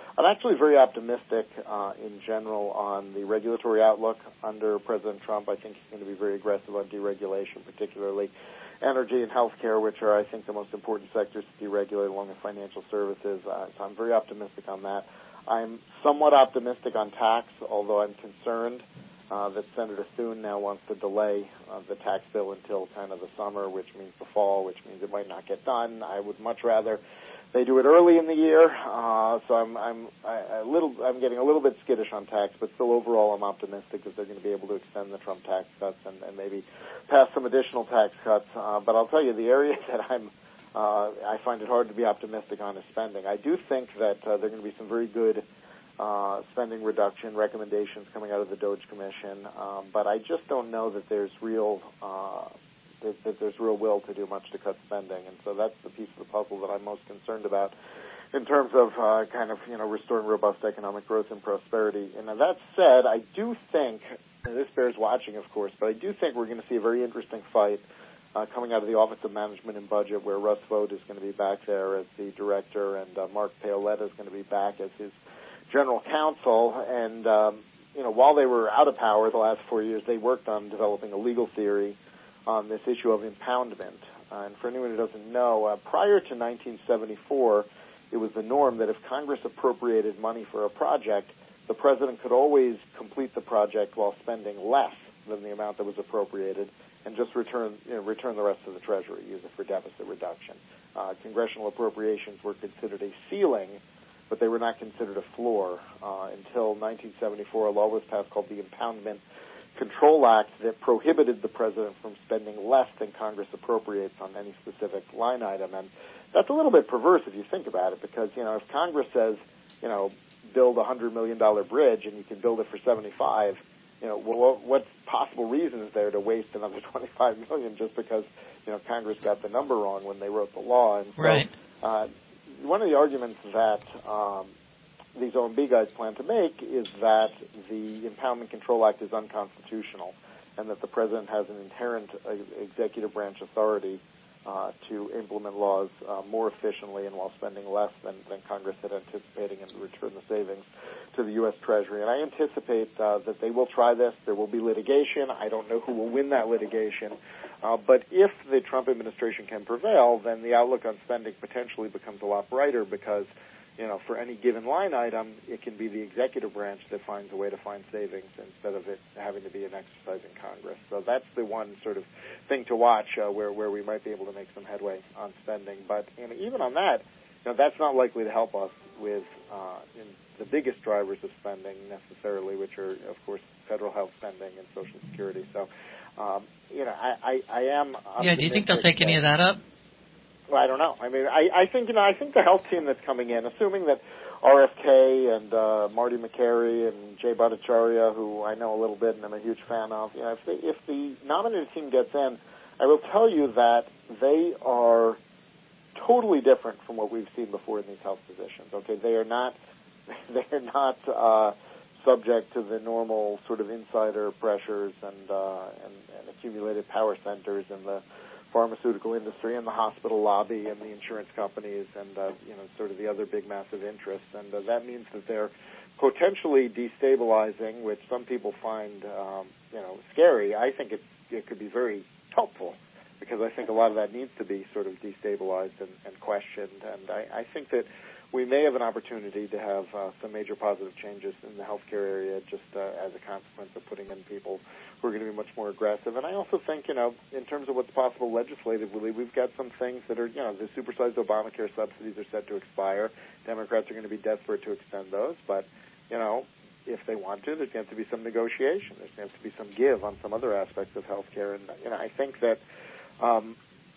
I'm actually very optimistic uh, in general on the regulatory outlook under President Trump. I think he's going to be very aggressive on deregulation, particularly energy and healthcare, which are, I think, the most important sectors to deregulate, along with financial services. Uh, so I'm very optimistic on that. I'm somewhat optimistic on tax, although I'm concerned uh, that Senator Thune now wants to delay uh, the tax bill until kind of the summer, which means the fall, which means it might not get done. I would much rather they do it early in the year. Uh, so I'm I'm I, a little I'm getting a little bit skittish on tax, but still overall I'm optimistic that they're going to be able to extend the Trump tax cuts and, and maybe pass some additional tax cuts. Uh, but I'll tell you, the area that I'm Uh, I find it hard to be optimistic on is spending. I do think that uh, there are going to be some very good uh, spending reduction recommendations coming out of the Doge Commission, um, but I just don't know that there's real uh, that, that there's real will to do much to cut spending, and so that's the piece of the puzzle that I'm most concerned about in terms of uh, kind of you know restoring robust economic growth and prosperity. And now that said, I do think, and this bears watching, of course, but I do think we're going to see a very interesting fight Uh, coming out of the Office of Management and Budget, where Russ Vought is going to be back there as the director, and uh, Mark Paoletta is going to be back as his general counsel. And, um, you know, while they were out of power the last four years, they worked on developing a legal theory on this issue of impoundment. Uh, and for anyone who doesn't know, uh, prior to nineteen seventy-four, it was the norm that if Congress appropriated money for a project, the president could always complete the project while spending less than the amount that was appropriated, and just return you know, return the rest to the Treasury, use it for deficit reduction. Uh, congressional appropriations were considered a ceiling, but they were not considered a floor uh, until nineteen seventy-four. A law was passed called the Impoundment Control Act that prohibited the president from spending less than Congress appropriates on any specific line item. And that's a little bit perverse if you think about it, because, you know, if Congress says, you know, build a one hundred million dollars bridge and you can build it for seventy-five, you know, what, what possible reason is there to waste another twenty-five million dollars just because, you know, Congress got the number wrong when they wrote the law? And so,
right.
uh, one of the arguments that um, these O M B guys plan to make is that the Impoundment Control Act is unconstitutional, and that the president has an inherent uh, executive branch authority uh, to implement laws uh, more efficiently and while spending less than, than Congress had anticipating, and return the savings to the U S Treasury. And I anticipate uh, that they will try this. There will be litigation. I don't know who will win that litigation. Uh, but if the Trump administration can prevail, then the outlook on spending potentially becomes a lot brighter, because, you know, for any given line item, it can be the executive branch that finds a way to find savings instead of it having to be an exercise in Congress. So that's the one sort of thing to watch uh, where, where we might be able to make some headway on spending. But, you know, even on that, you know, that's not likely to help us with uh, in the biggest drivers of spending necessarily, which are, of course, federal health spending and Social Security. So, um, you know, I, I, I am
Yeah, do you think they'll take any of that up?
Well, I don't know. I mean, I, I think, you know, I think the health team that's coming in, assuming that R F K and uh, Marty McCary and Jay Bhattacharya, who I know a little bit and I'm a huge fan of, you know, if, they, if the nominated team gets in, I will tell you that they are totally different from what we've seen before in these health positions. Okay, they are not, they are not uh, subject to the normal sort of insider pressures and, uh, and, and accumulated power centers and the pharmaceutical industry and the hospital lobby and the insurance companies and, uh, you know, sort of the other big massive interests. And uh, that means that they're potentially destabilizing, which some people find, um, you know, scary. I think it, it could be very helpful, because I think a lot of that needs to be sort of destabilized and, and questioned. And I, I think that we may have an opportunity to have uh, some major positive changes in the healthcare area just uh, as a consequence of putting in people who are going to be much more aggressive. And I also think, you know, in terms of what's possible legislatively, we've got some things that are, you know, the supersized Obamacare subsidies are set to expire. Democrats are going to be desperate to extend those. But, you know, if they want to, there's going to have to be some negotiation. There's going to have to be some give on some other aspects of healthcare. And, you know, I think that um,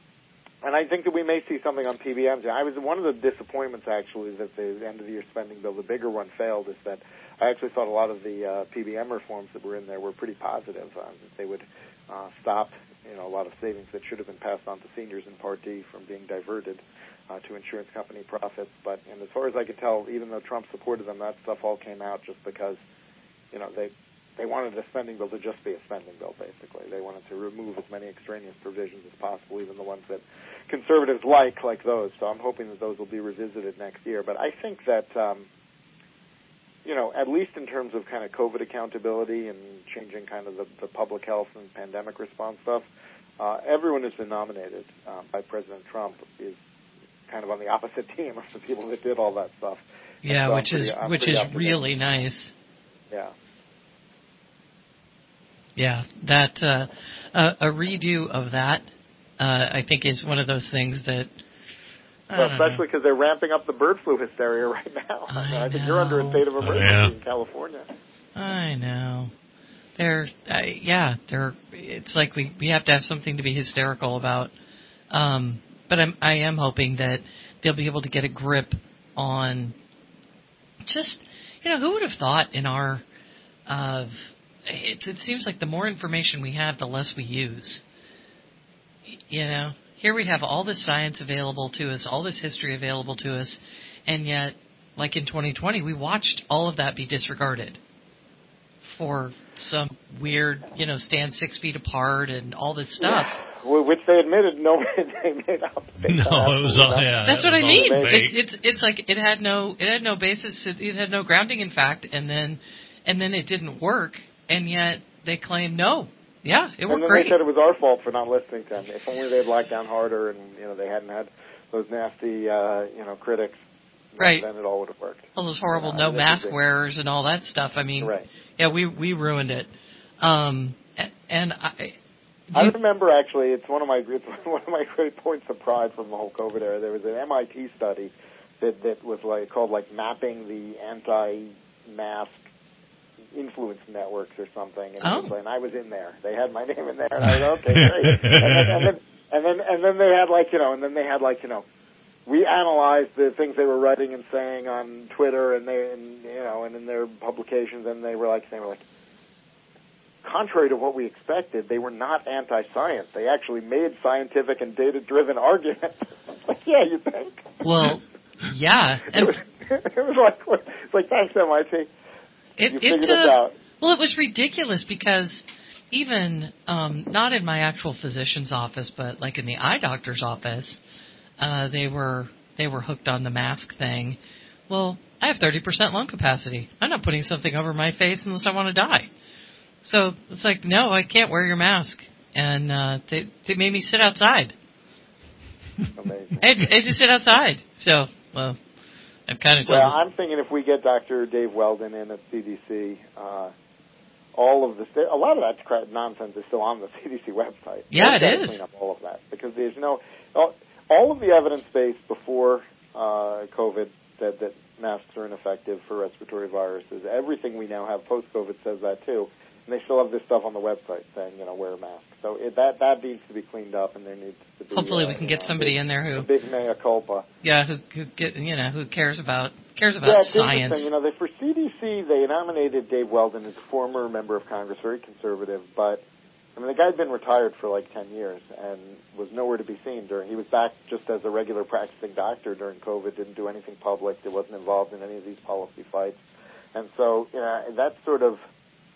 And I think that we may see something on P B Ms. I was one of the disappointments, actually, that the end of the year spending bill, the bigger one, failed, is that I actually thought a lot of the uh, P B M reforms that were in there were pretty positive. Uh, that they would uh, stop, you know, a lot of savings that should have been passed on to seniors in Part D from being diverted uh, to insurance company profits. But, and as far as I could tell, even though Trump supported them, that stuff all came out just because, you know, they they wanted the spending bill to just be a spending bill, basically. They wanted to remove as many extraneous provisions as possible, even the ones that conservatives like, like those. So I'm hoping that those will be revisited next year. But I think that, um, you know, at least in terms of kind of COVID accountability and changing kind of the, the public health and pandemic response stuff, uh, everyone who's been nominated uh, by President Trump is kind of on the opposite team of the people that did all that stuff.
Yeah,
so
which
pretty,
is
I'm
which is really nice.
Yeah.
Yeah, that uh, a, a redo of that, uh, I think, is one of those things that.
Well, especially because they're ramping up the bird flu hysteria right now.
I,
I think you're under a state of emergency
yeah.
in California.
I know. They're, uh, yeah, they're. It's like we, we have to have something to be hysterical about. Um, but I'm, I am hoping that they'll be able to get a grip on. Just, you know, who would have thought in our. Uh, it, it seems like the more information we have, the less we use. You know. Here we have all this science available to us, all this history available to us, and yet, like in twenty twenty, we watched all of that be disregarded for some weird, you know, stand six feet apart and all this stuff.
Yeah. Which they admitted no, they made up.
No, it was all, yeah.
That's what I mean.
It,
it's it's like it had no it had no basis. It, it had no grounding in fact, and then and then it didn't work, and yet they claim no. Yeah, it worked
and then
great.
They said it was our fault for not listening to them. If only they had locked down harder, and you know they hadn't had those nasty, uh, you know, critics.
Right.
Then it all would have worked.
All those horrible
uh,
no mask wearers and all that stuff. I mean,
right.
yeah, we we ruined it. Um, and I.
I remember actually, it's one of my it's one of my great points of pride from the whole COVID era. There was an M I T study that that was like called like mapping the anti-mask influence networks or something, and,
oh.
was, and I was in there. They had my name in there, and I was okay, great. and, then, and then and then and then they had like you know, and then they had like you know, we analyzed the things they were writing and saying on Twitter, and they and you know, and in their publications, and they were like they were like. Contrary to what we expected, they were not anti-science. They actually made scientific and data-driven arguments. Like, yeah, you think?
Well, yeah. And
it, was, it was like, it's like, thanks, M I T.
It,
you
it,
figured
uh,
it out.
Well, it was ridiculous because even, um, not in my actual physician's office, but like in the eye doctor's office, uh, they were they were hooked on the mask thing. Well, I have thirty percent lung capacity. I'm not putting something over my face unless I want to die. So it's like, no, I can't wear your mask. And uh, they they made me sit outside.
Amazing.
I, had, I had to sit outside. So, well, I've kind of told
Well,
this.
I'm thinking if we get Doctor Dave Weldon in at C D C, uh, all of the st- a lot of that crap, nonsense is still on the C D C website.
Yeah,
They've
it
got to
is.
clean up all of that because there's no all, all of the evidence base before uh, COVID that that masks are ineffective for respiratory viruses. Everything we now have post COVID says that too. And they still have this stuff on the website saying, you know, wear a mask. So it, that that needs to be cleaned up, and there needs to be.
Hopefully,
uh,
we can get
know,
somebody
big,
in there who
a big mea culpa.
Yeah, who who get, you know who cares about cares about
yeah, it's
science.
Interesting. You know, they, for C D C, they nominated Dave Weldon as a former member of Congress, very conservative, but I mean, the guy had been retired for like ten years and was nowhere to be seen during. He was back just as a regular practicing doctor during COVID. Didn't do anything public. That wasn't involved in any of these policy fights, and so you know, that's sort of.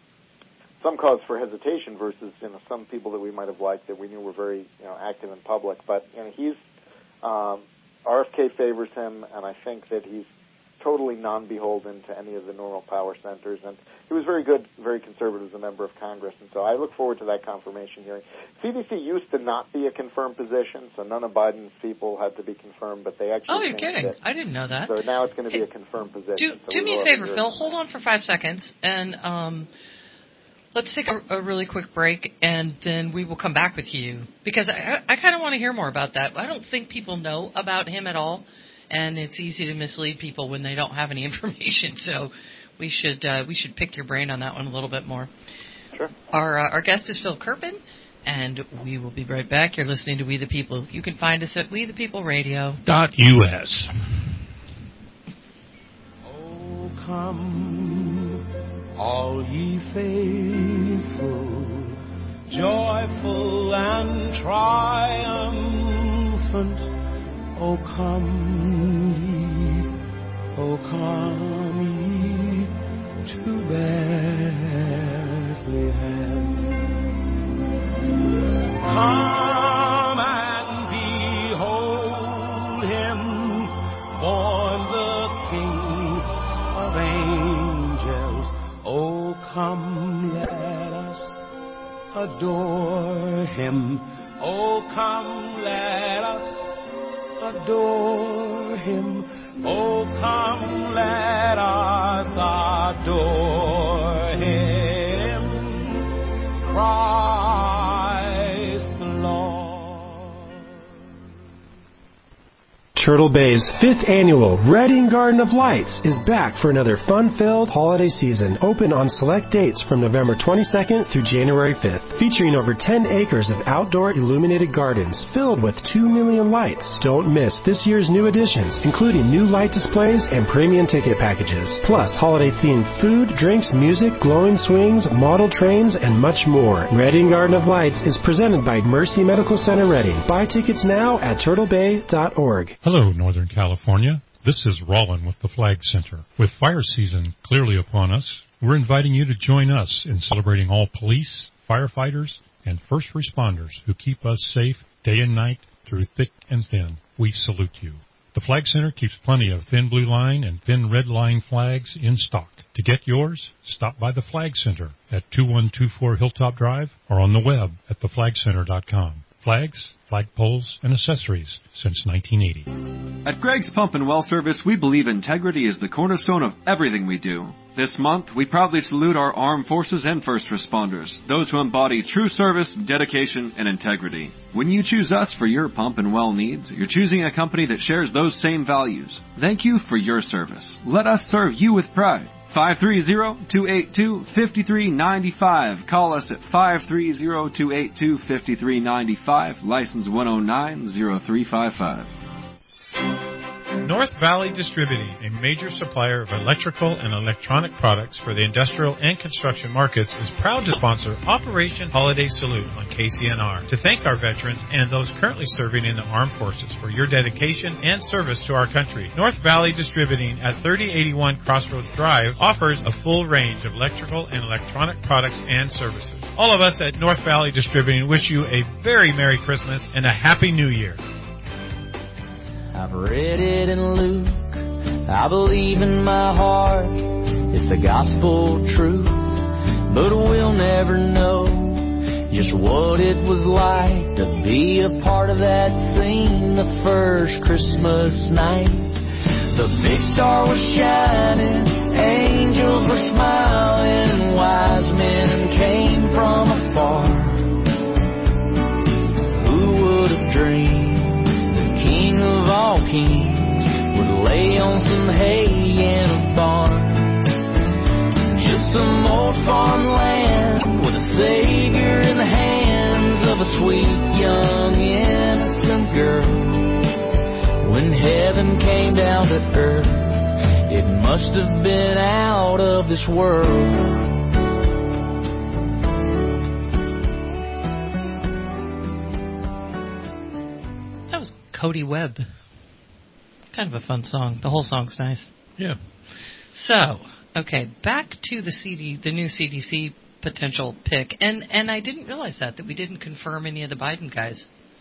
Some cause for hesitation versus you know some people that we might have liked that we knew were very you know active in public. But you know he's um, R F K favors him, and I think that he's totally non-beholden to any of the normal power centers. And he was very good, very conservative as a member of Congress. And so I look forward to that confirmation hearing. C D C used to not be a confirmed position, so none of Biden's people had to be confirmed, but they actually.
Oh, you're kidding!
It.
I didn't know that.
So now it's going to be a confirmed position.
Do,
so
do me a
will
favor, Phil. Hold on for five seconds, and. Um, Let's take a, a really quick break, and then we will come back with you, because I, I kind of want to hear more about that. I don't think people know about him at all, and it's easy to mislead people when they don't have any information. So we should uh, we should pick your brain on that one a little bit more.
Sure.
Our, uh, our guest is Phil Kerpen, and we will be right back. You're listening to We the People. You can find us at we the people radio
dot U S.
Oh, come, all ye faithful, joyful and triumphant. O come ye, O come ye to Bethlehem. Come and behold him, born the King of angels.
adore him. Oh, come, let us adore him. Oh, come, let us adore him. Christ the Lord.
Turtle Bay's fifth annual Reading Garden of Lights is back for another fun-filled holiday season, open on select dates from November twenty-second through January fifth, featuring over ten acres of outdoor illuminated gardens filled with two million lights. Don't miss this year's new additions, including new light displays and premium ticket packages, plus holiday-themed food, drinks, music, glowing swings, model trains, and much more. Reading Garden of Lights is presented by Mercy Medical Center Reading. Buy tickets now at turtle bay dot org.
Hello, Northern California. This is Rollin with the Flag Center. With fire season clearly upon us, we're inviting you to join us in celebrating all police, firefighters, and first responders who keep us safe day and night through thick and thin. We salute you. The Flag Center keeps plenty of thin blue line and thin red line flags in stock. To get yours, stop by the Flag Center at two one two four Hilltop Drive or on the web at the flag center dot com. Flags, flagpoles, and accessories since nineteen eighty.
At Greg's Pump and Well Service, we believe integrity is the cornerstone of everything we do. This month, we proudly salute our armed forces and first responders, those who embody true service, dedication, and integrity. When you choose us for your pump and well needs, you're choosing a company that shares those same values. Thank you for your service. Let us serve you with pride. five three zero, two eight two, five three nine five. Call us at five three zero, two eight two, five three nine five. License one oh nine, oh three five five.
North Valley Distributing, a major supplier of electrical and electronic products for the industrial and construction markets, is proud to sponsor Operation Holiday Salute on K C N R to thank our veterans and those currently serving in the armed forces for your dedication and service to our country. North Valley Distributing at thirty eighty-one Crossroads Drive offers a full range of electrical and electronic products and services. All of us at North Valley Distributing wish you a very Merry Christmas and a Happy New Year.
I've read it in Luke, I believe in my heart, it's the gospel truth, but we'll never know just what it was like to be a part of that scene the first Christmas night. The big star was shining, angels were smiling, wise men came from afar. Who would have dreamed King of all kings would lay on some hay in a barn? Just some old farmland with a savior in the hands of a sweet young innocent girl. When heaven came down to earth, it must have been out of this world.
Cody Webb. It's kind of a fun song. The whole song's nice.
Yeah.
So, okay, back to the C D, the new C D C potential pick, and and I didn't realize that that we didn't confirm any of the Biden guys.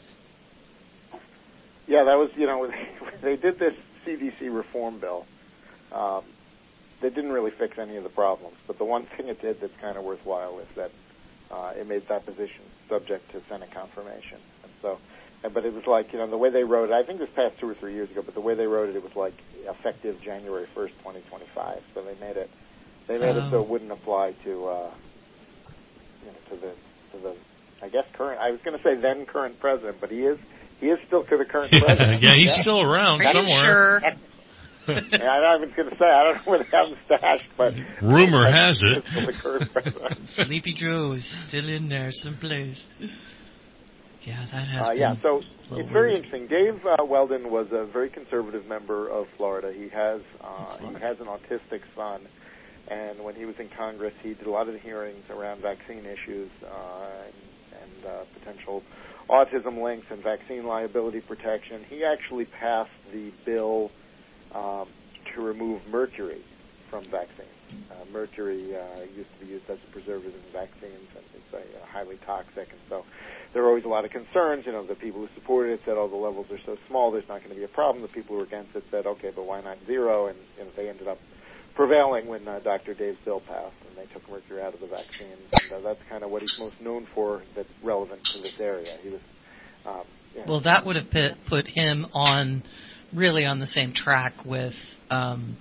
Yeah, that was, you know, they did this C D C reform bill. Um, they didn't really fix any of the problems, but the one thing it did that's kind of worthwhile is that uh, it made that position subject to Senate confirmation, and so. But it was like, you know, the way they wrote it, I think this passed two or three years ago, but the way they wrote it, it was like effective January first, twenty twenty-five. So they made it, they made oh. it so it wouldn't apply to, uh, you know, to the, to the, I guess current, I was going to say then current president, but he is, he is still to the current president.
yeah, he's yeah. still around
Are
somewhere.
You sure?
yeah, I was going to say, I don't know where they have him stashed, but
rumor has it.
Still the current president.
Sleepy Joe is still in there someplace. Yeah, that has
uh,
been
yeah, so it's very
weird.
interesting. Dave uh, Weldon was a very conservative member of Florida. He has uh, he has an autistic son, and when he was in Congress, he did a lot of the hearings around vaccine issues uh, and, and uh, potential autism links and vaccine liability protection. He actually passed the bill um, to remove mercury from vaccines. Uh, mercury uh, used to be used as a preservative in vaccines, and it's uh, highly toxic, and so there were always a lot of concerns. You know, the people who supported it said, oh, the levels are so small, there's not going to be a problem. The people who were against it said, okay, but why not zero? And you know, they ended up prevailing when uh, Doctor Dave's bill passed, and they took mercury out of the vaccine. And uh, that's kind of what he's most known for that's relevant to this area. He was, um, you know,
well, that would have put, put him on, really on the same track with um,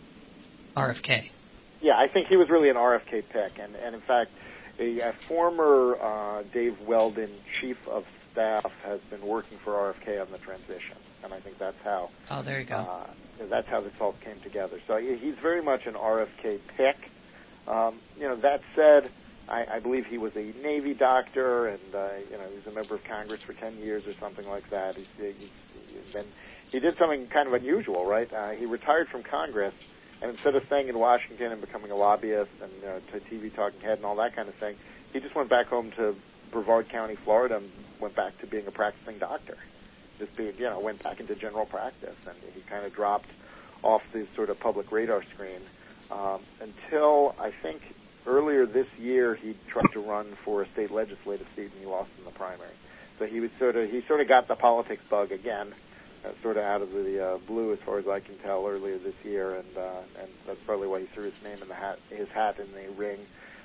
R F K.
Yeah, I think he was really an R F K pick, and, and in fact, a, a former uh, Dave Weldon chief of staff has been working for R F K on the transition, and I think that's how.
Oh, there you go.
Uh, that's how this all came together. So he's very much an R F K pick. Um, you know, that said, I, I believe he was a Navy doctor, and uh, you know, he was a member of Congress for ten years or something like that. He's, he's, then he did something kind of unusual, right? Uh, he retired from Congress, and instead of staying in Washington and becoming a lobbyist and uh, to T V talking head and all that kind of thing, he just went back home to Brevard County, Florida, and went back to being a practicing doctor. Just being, you know, went back into general practice, and he kind of dropped off the sort of public radar screen um, until I think earlier this year he tried to run for a state legislative seat and he lost in the primary. So he was sort of he sort of got the politics bug again, uh, sort of out of the uh, blue as far as I can tell earlier this year, and uh, and that's probably why he threw his name in the hat, his hat in the ring.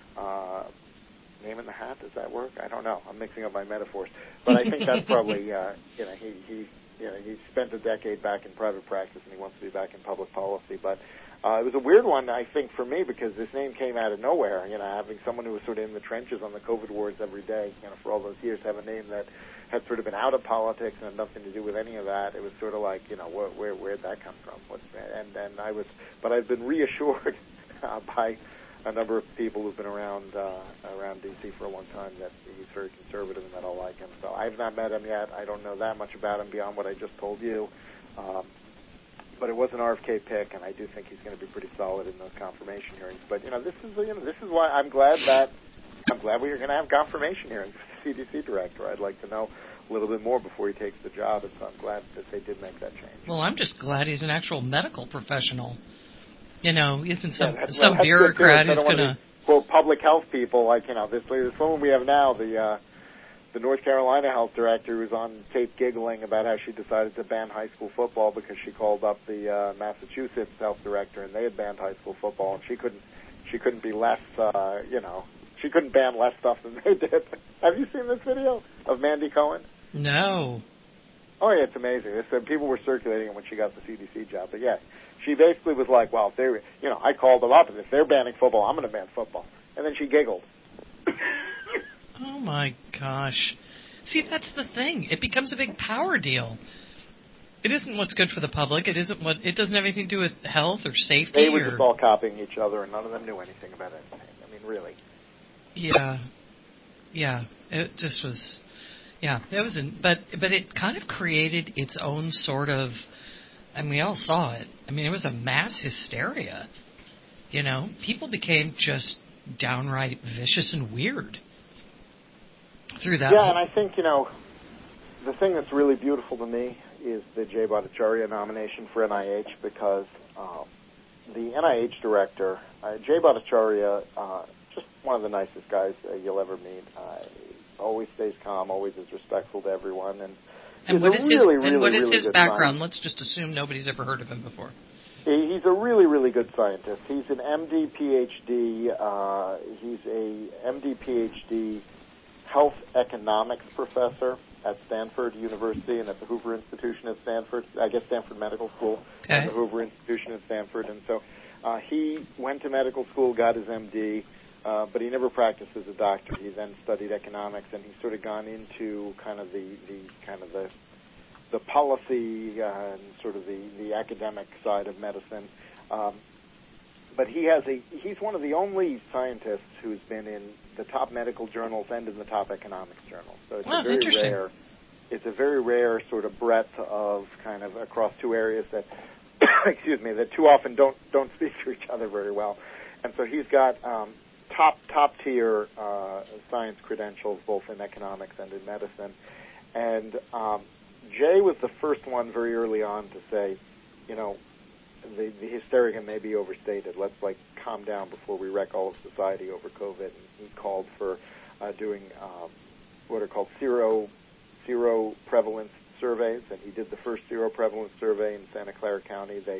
Uh, Name in the hat, does that work? I don't know. I'm mixing up my metaphors, but I think that's probably uh, you know he he you know he spent a decade back in private practice and he wants to be back in public policy. But uh, it was a weird one, I think, for me because this name came out of nowhere. You know, having someone who was sort of in the trenches on the COVID wars every day, you know, for all those years, have a name that had sort of been out of politics and had nothing to do with any of that. It was sort of like, you know, where where where'd that come from? What's and and I was, but I've been reassured uh, by a number of people who've been around uh, around D C for a long time that he's very conservative and that I'll like him. So I've not met him yet. I don't know that much about him beyond what I just told you. Um, but it was an R F K pick, and I do think he's going to be pretty solid in those confirmation hearings. But you know, this is you know this is why I'm glad that I'm glad we're going to have confirmation hearings for the C D C director. I'd like to know a little bit more before he takes the job, and so I'm glad that they did make that change.
Well, I'm just glad he's an actual medical professional. You know, isn't some
yeah,
some well, bureaucrat who's going to
quote public health people like you know this this woman we have now, the uh, the North Carolina health director, who's on tape giggling about how she decided to ban high school football because she called up the uh, Massachusetts health director and they had banned high school football, and she couldn't she couldn't be less uh, you know she couldn't ban less stuff than they did. Have you seen this video of Mandy Cohen?
No.
Oh yeah, it's amazing. It's, uh, people were circulating it when she got the C D C job, but yeah. She basically was like, well, if they were, you know, I called them up, and if they're banning football, I'm going to ban football. And then she giggled.
Oh, my gosh. See, that's the thing. It becomes a big power deal. It isn't what's good for the public. It isn't what. It doesn't have anything to do with health or safety.
They were
or...
just all copying each other, and none of them knew anything about anything. I mean, really.
Yeah. Yeah. It just was, yeah. It was, an, but, but it kind of created its own sort of, and we all saw it. I mean, it was a mass hysteria. You know, people became just downright vicious and weird through that.
Yeah, and I think, you know, the thing that's really beautiful to me is the Jay Bhattacharya nomination for N I H because uh, the N I H director, uh, Jay Bhattacharya, uh, just one of the nicest guys uh, you'll ever meet. Uh, always stays calm, always is respectful to everyone, and
And what is
really,
his,
really,
and what is
really
his
scientist.
background? Let's just assume nobody's ever heard of him before.
He's a really, really good scientist. He's an M D, P H D. Uh, he's a M D, P H D health economics professor at Stanford University and at the Hoover Institution at Stanford. I guess Stanford Medical School
okay.
and the Hoover Institution at Stanford. And so uh, he went to medical school, got his M D, uh, but he never practiced as a doctor. He then studied economics, and he's sort of gone into kind of the, the kind of the the policy uh, and sort of the, the academic side of medicine. Um, but he has a he's one of the only scientists who's been in the top medical journals and in the top economics journals. So it's
oh,
a very rare it's a very rare sort of breadth of kind of across two areas that excuse me, that too often don't don't speak to each other very well. And so he's got um, top top tier uh, science credentials both in economics and in medicine. And um, Jay was the first one very early on to say, you know, the, the hysteria may be overstated. Let's, like, calm down before we wreck all of society over COVID. And he called for uh, doing um, what are called zero, zero prevalence surveys, and he did the first zero prevalence survey in Santa Clara County. They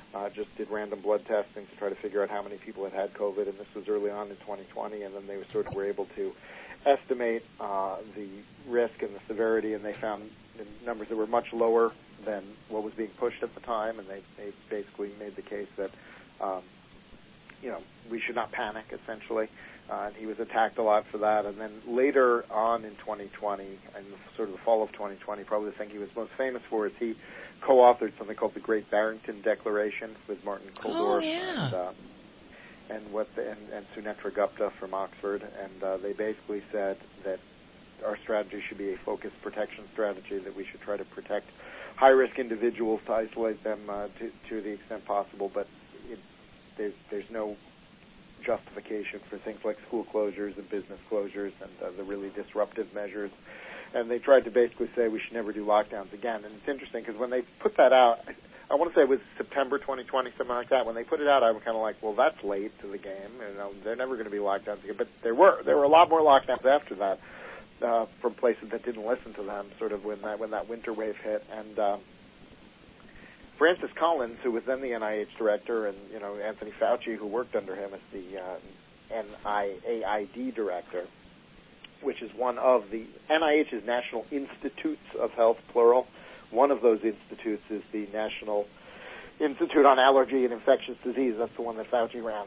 uh, just did random blood testing to try to figure out how many people had had COVID, and this was early on in twenty twenty, and then they sort of were able to estimate uh, the risk and the severity, and they found numbers that were much lower than what was being pushed at the time, and they, they basically made the case that, um, you know, we should not panic, essentially. Uh, and he was attacked a lot for that. And then later on in twenty twenty, and sort of the fall of twenty twenty, probably the thing he was most famous for is he co-authored something called the Great Barrington Declaration with Martin Kulldorff
oh, yeah.
and, uh, and what the, and, and Sunetra Gupta from Oxford, and uh, they basically said that our strategy should be a focused protection strategy, that we should try to protect high-risk individuals to isolate them uh, to, to the extent possible, but it, there's, there's no justification for things like school closures and business closures and uh, the really disruptive measures. And they tried to basically say we should never do lockdowns again. And it's interesting because when they put that out, I, I want to say it was September twenty twenty, something like that. When they put it out, I was kind of like, well, that's late to the game. You know, they're never going to be lockdowns again. But there were there were a lot more lockdowns after that uh, from places that didn't listen to them. Sort of when that when that winter wave hit. And um, Francis Collins, who was then the N I H director, and you know Anthony Fauci, who worked under him as the uh, N I A I D director, which is one of the N I H's National Institutes of Health, plural. One of those institutes is the National Institute on Allergy and Infectious Disease. That's the one that Fauci ran.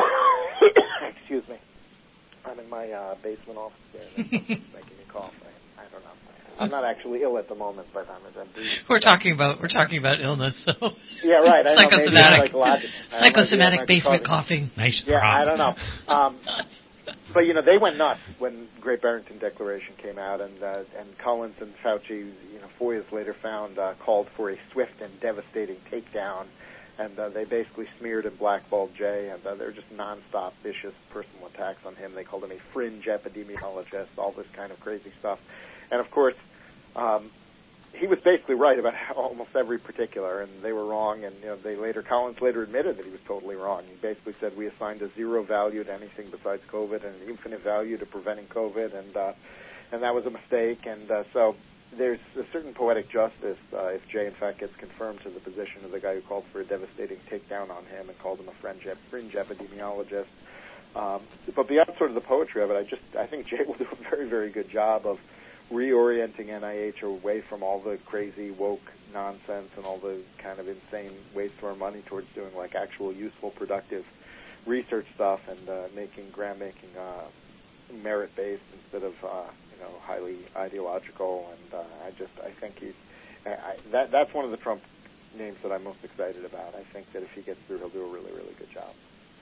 Excuse me. I'm in my uh, basement office here. Making me cough. I, I don't know. I'm not actually ill at the moment, but I'm. I'm
we're talking about we're talking about illness, so
yeah, right. I
psychosomatic,
know, maybe
psychosomatic basement coughing.
Nice.
Yeah,
problem.
I don't know. Um, but you know, they went nuts when Great Barrington Declaration came out, and uh, and Collins and Fauci, you know, four years later, found uh, called for a swift and devastating takedown, and uh, they basically smeared and blackballed Jay, and uh, they were just nonstop vicious personal attacks on him. They called him a fringe epidemiologist, all this kind of crazy stuff. And of course, um, he was basically right about almost every particular, and they were wrong. And you know, they later, Collins later admitted that he was totally wrong. He basically said we assigned a zero value to anything besides COVID and an infinite value to preventing COVID, and uh, and that was a mistake. And uh, so there's a certain poetic justice uh, if Jay in fact gets confirmed to the position of the guy who called for a devastating takedown on him and called him a fringe, fringe epidemiologist. Um, but beyond sort of the poetry of it, I just I think Jay will do a very, very good job of reorienting N I H away from all the crazy woke nonsense and all the kind of insane waste of our money towards doing like actual useful, productive research stuff, and uh, making grant making uh, merit based instead of uh, you know highly ideological. And uh, I just I think he's I, that that's one of the Trump names that I'm most excited about. I think that if he gets through, he'll do a really, really good job.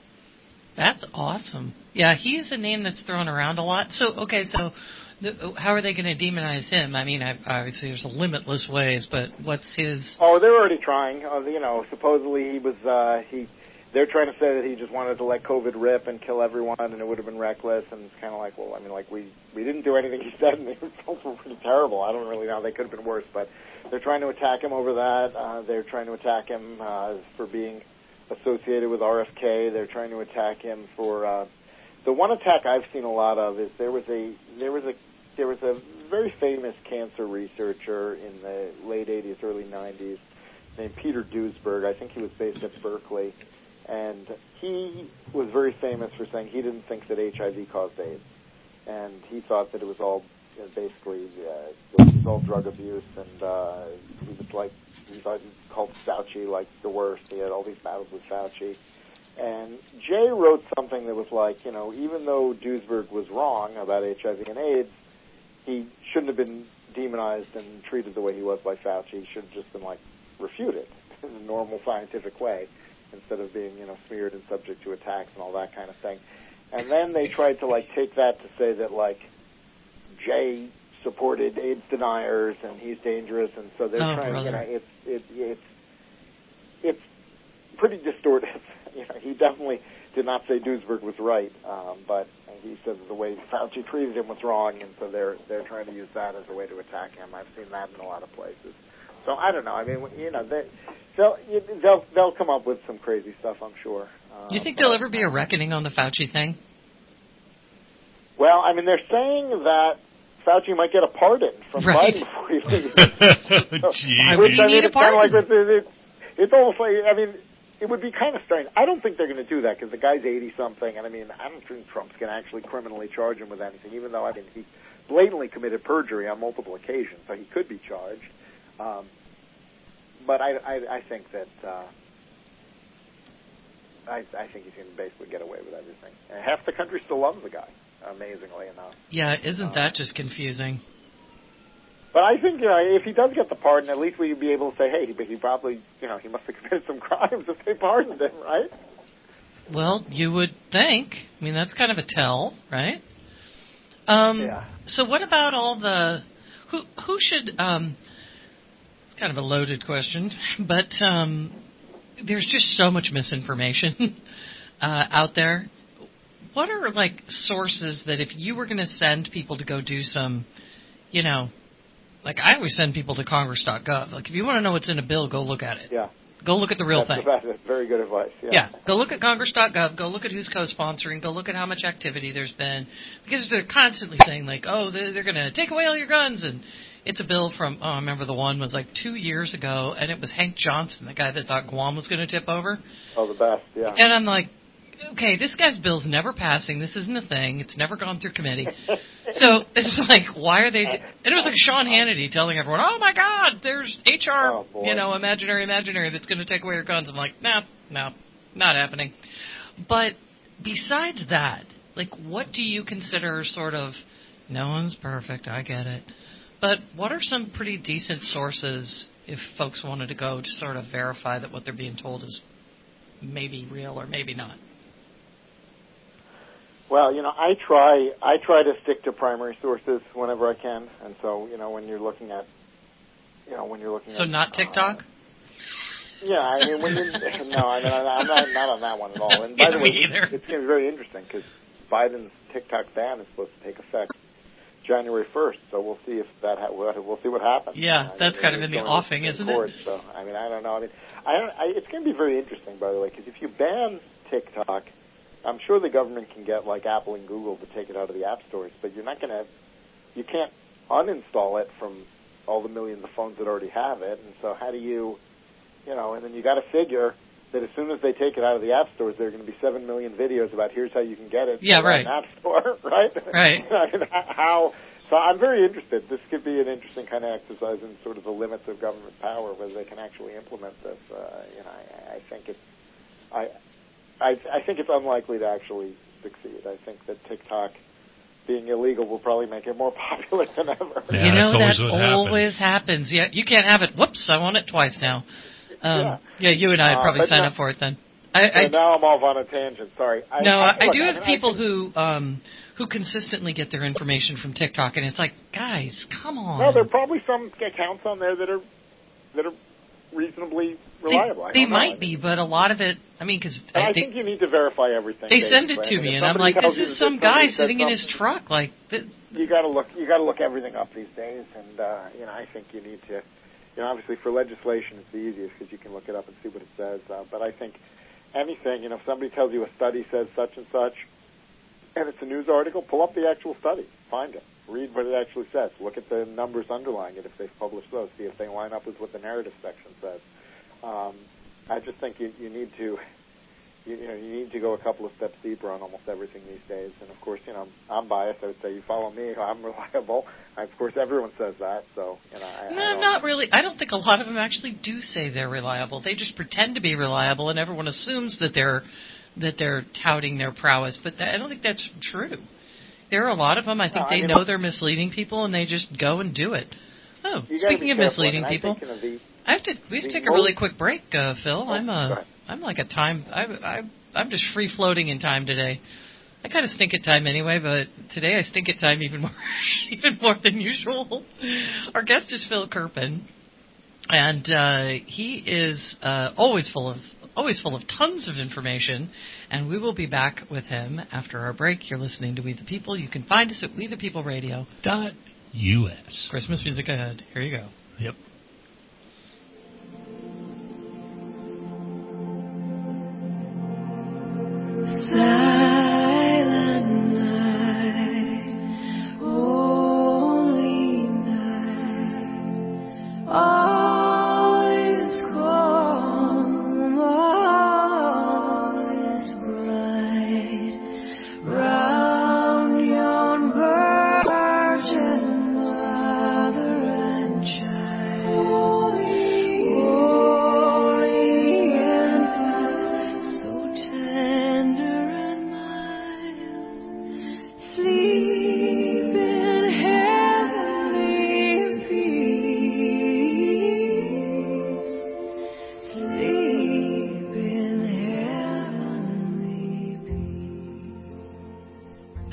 That's awesome. Yeah, he is a name that's thrown around a lot. So okay, so. How are they going to demonize him? I mean, obviously there's limitless ways, but what's his...
Oh, they're already trying. Uh, you know, supposedly he was, uh, he, they're trying to say that he just wanted to let COVID rip and kill everyone, and it would have been reckless, and it's kind of like, well, I mean, like, we, we didn't do anything he said, and the results were pretty terrible. I don't really know. They could have been worse, but they're trying to attack him over that. Uh, they're trying to attack him uh, for being associated with R F K. They're trying to attack him for... Uh, the one attack I've seen a lot of is there was a, there was a, There was a very famous cancer researcher in the late eighties, early nineties named Peter Duesberg. I think he was based at Berkeley. And he was very famous for saying he didn't think that H I V caused AIDS. And he thought that it was all you know, basically uh, it was all drug abuse. And uh, he was like, he thought he called Fauci like the worst. He had all these battles with Fauci. And Jay wrote something that was like, you know, even though Duesberg was wrong about H I V and AIDS, he shouldn't have been demonized and treated the way he was by Fauci. He should have just been, like, refuted in a normal scientific way instead of being, you know, smeared and subject to attacks and all that kind of thing. And then they tried to, like, take that to say that, like, Jay supported AIDS deniers and he's dangerous, and so they're
oh,
trying,
brother.
you know, it's, it, it's, it's pretty distorted. You know, he definitely did not say Duesberg was right, um, but he said that the way Fauci treated him was wrong, and so they're they're trying to use that as a way to attack him. I've seen that in a lot of places. So I don't know. I mean, you know, they, they'll they'll they'll come up with some crazy stuff, I'm sure. Uh,
you think there'll ever be a reckoning on the Fauci thing?
Well, I mean, they're saying that Fauci might get a pardon from
right.
Biden before he leaves.
So,
Gee,
why would
which
he
I mean,
need a
it's kind of
pardon?
like it's, it's, it's almost like I mean. it would be kind of strange. I don't think they're going to do that because the guy's eighty-something, and I mean, I don't think Trump's going to actually criminally charge him with anything, even though, I mean, he blatantly committed perjury on multiple occasions, so he could be charged. Um, but I, I, I think that uh, I, I think he's going to basically get away with everything. And half the country still loves the guy, amazingly enough.
Yeah, isn't
uh,
that just confusing?
But I think, you know, if he does get the pardon, at least we'd be able to say, hey, but he probably, you know, he must have committed some crimes if they pardoned him, right?
Well, you would think. I mean, that's kind of a tell, right? Um,
yeah.
So what about all the, who who should, um, it's kind of a loaded question, but um, there's just so much misinformation uh, out there. What are, like, sources that if you were going to send people to go do some, you know, like, I always send people to congress dot gov. Like, if you want to know what's in a bill, go look at it.
Yeah.
Go look at the real
that's,
thing.
That's very good advice. Yeah.
yeah. Go look at congress dot gov. Go look at who's co-sponsoring. Go look at how much activity there's been. Because they're constantly saying, like, oh, they're, they're going to take away all your guns. And it's a bill from, oh, I remember the one was like two years ago, and it was Hank Johnson, the guy that thought Guam was going to tip over.
Oh, the best, yeah.
And I'm like, okay, this guy's bill's never passing. This isn't a thing. It's never gone through committee. So it's like, why are they... And it was like Sean Hannity telling everyone, oh, my God, there's H R,
oh,
you know, imaginary, imaginary, that's going to take away your guns. I'm like, nah, no, not happening. But besides that, like, what do you consider sort of... No one's perfect, I get it. But what are some pretty decent sources if folks wanted to go to sort of verify that what they're being told is maybe real or maybe not?
Well, you know, I try I try to stick to primary sources whenever I can, and so, you know, when you're looking at, you know, when you're looking
so
at...
So not TikTok?
Uh, yeah, I mean, when you... No, I mean, I'm not, not on that one at all. And by
yeah,
the way,
either.
it's going to be very interesting, because Biden's TikTok ban is supposed to take effect January first, so we'll see if that ha- we'll see what happens.
Yeah,
I
that's
mean,
kind of in the offing, isn't
court,
it?
So, I mean, I don't know. I mean, I don't, I, it's going to be very interesting, by the way, because if you ban TikTok... I'm sure the government can get, like, Apple and Google to take it out of the app stores, but you're not going to, you can't uninstall it from all the millions of phones that already have it, and so how do you, you know, and then you got to figure that as soon as they take it out of the app stores, there are going to be seven million videos about here's how you can get it
yeah,
from
right.
an app store, right?
Right.
I mean, how, so I'm very interested. This could be an interesting kind of exercise in sort of the limits of government power, whether they can actually implement this. Uh, you know, I, I think it's, I, I, I think it's unlikely to actually succeed. I think that TikTok being illegal will probably make it more popular than ever.
Yeah, you know,
always
that always happens. happens. Yeah, you can't have it. Whoops, I want it twice now. Um, yeah. yeah, you and I would probably uh, sign
no,
up for it then. I, I,
now I'm off on a tangent. Sorry. I,
no,
I,
I,
look,
do
I,
have
I,
people
I
who um, who consistently get their information from TikTok, and it's like, guys, come on.
No, there are probably some accounts on there that are that are reasonably reliable.
They, they
I
might
know.
be, but a lot of it, I mean, because
I, I
they,
think you need to verify everything.
They
basically.
send it to
I mean,
me, and I'm like, this is some guy sitting in his truck. Like, th-
you got to look, you got to look everything up these days, and uh, you know, I think you need to. You know, obviously for legislation, it's the easiest because you can look it up and see what it says. Uh, but I think anything, you know, if somebody tells you a study says such and such, and it's a news article, pull up the actual study, find it, read what it actually says, look at the numbers underlying it if they've published those, see if they line up with what the narrative section says. Um, I just think you, you need to, you, you know, you need to go a couple of steps deeper on almost everything these days. And of course, you know, I'm biased. I would say you follow me, I'm reliable. Of course, everyone says that. So, you know, I,
no,
I don't,
not really. I don't think a lot of them actually do say they're reliable. They just pretend to be reliable, and everyone assumes that they're that they're touting their prowess. But I don't think that's true. There are a lot of them. I think
no,
they
I mean,
know they're misleading people, and they just go and do it. Oh, speaking of misleading people.
Of the,
I have to. We have to take a really quick break, uh, Phil. Oh, I'm a. I'm like a time. I, I. I'm just free floating in time today. I kind of stink at time anyway, but today I stink at time even more, even more than usual. Our guest is Phil Kerpen, and uh, he is uh, always full of always full of tons of information. And we will be back with him after our break. You're listening to We the People. You can find us at we the people radio dot
U S.
Christmas music ahead. Here you go.
Yep.
Silent night, holy night, all is calm.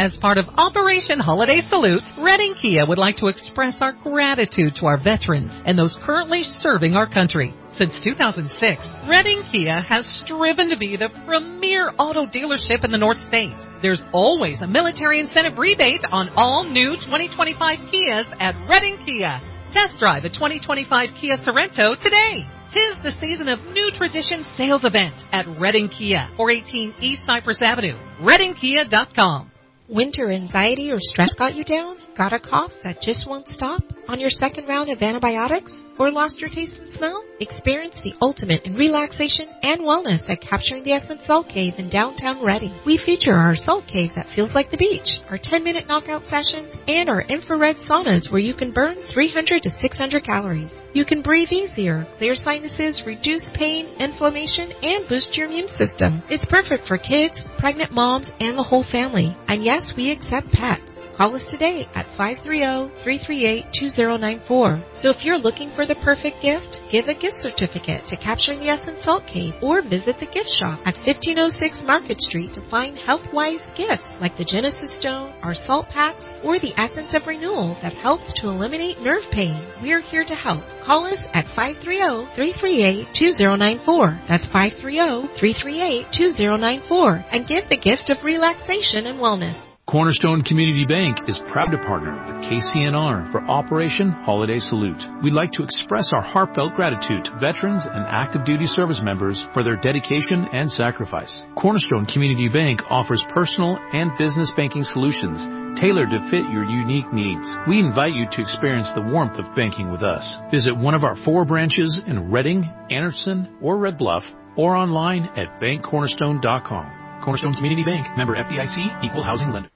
As part of Operation Holiday Salute, Reading Kia would like to express our gratitude to our veterans and those currently serving our country. Since two thousand six, Reading Kia has striven to be the premier auto dealership in the North States. There's always a military incentive rebate on all new twenty twenty-five Kias at Reading Kia. Test drive a twenty twenty-five Kia Sorento today. Tis the season of New Tradition sales event at Reading Kia, four eighteen East Cypress Avenue, reading kia dot com.
Winter anxiety or stress got you down? Got a cough that just won't stop? On your second round of antibiotics? Or lost your taste and smell? Experience the ultimate in relaxation and wellness at Capturing the Essence Salt Cave in downtown Reading. We feature our salt cave that feels like the beach, our ten-minute knockout sessions, and our infrared saunas where you can burn three hundred to six hundred calories. You can breathe easier, clear sinuses, reduce pain, inflammation, and boost your immune system. It's perfect for kids, pregnant moms, and the whole family. And yes, we accept pets. Call us today at five three zero, three three eight, two zero nine four. So if you're looking for the perfect gift, give a gift certificate to Capturing the Essence Salt Cave or visit the gift shop at fifteen oh six Market Street to find health-wise gifts like the Genesis Stone, our salt packs, or the Essence of Renewal that helps to eliminate nerve pain. We're here to help. Call us at five three zero, three three eight, two zero nine four. That's five three zero, three three eight, two zero nine four. And give the gift of relaxation and wellness.
Cornerstone Community Bank is proud to partner with K C N R for Operation Holiday Salute. We'd like to express our heartfelt gratitude to veterans and active duty service members for their dedication and sacrifice. Cornerstone Community Bank offers personal and business banking solutions tailored to fit your unique needs. We invite you to experience the warmth of banking with us. Visit one of our four branches in Reading, Anderson, or Red Bluff, or online at bank cornerstone dot com. Cornerstone Community Bank, member F D I C, equal housing lender.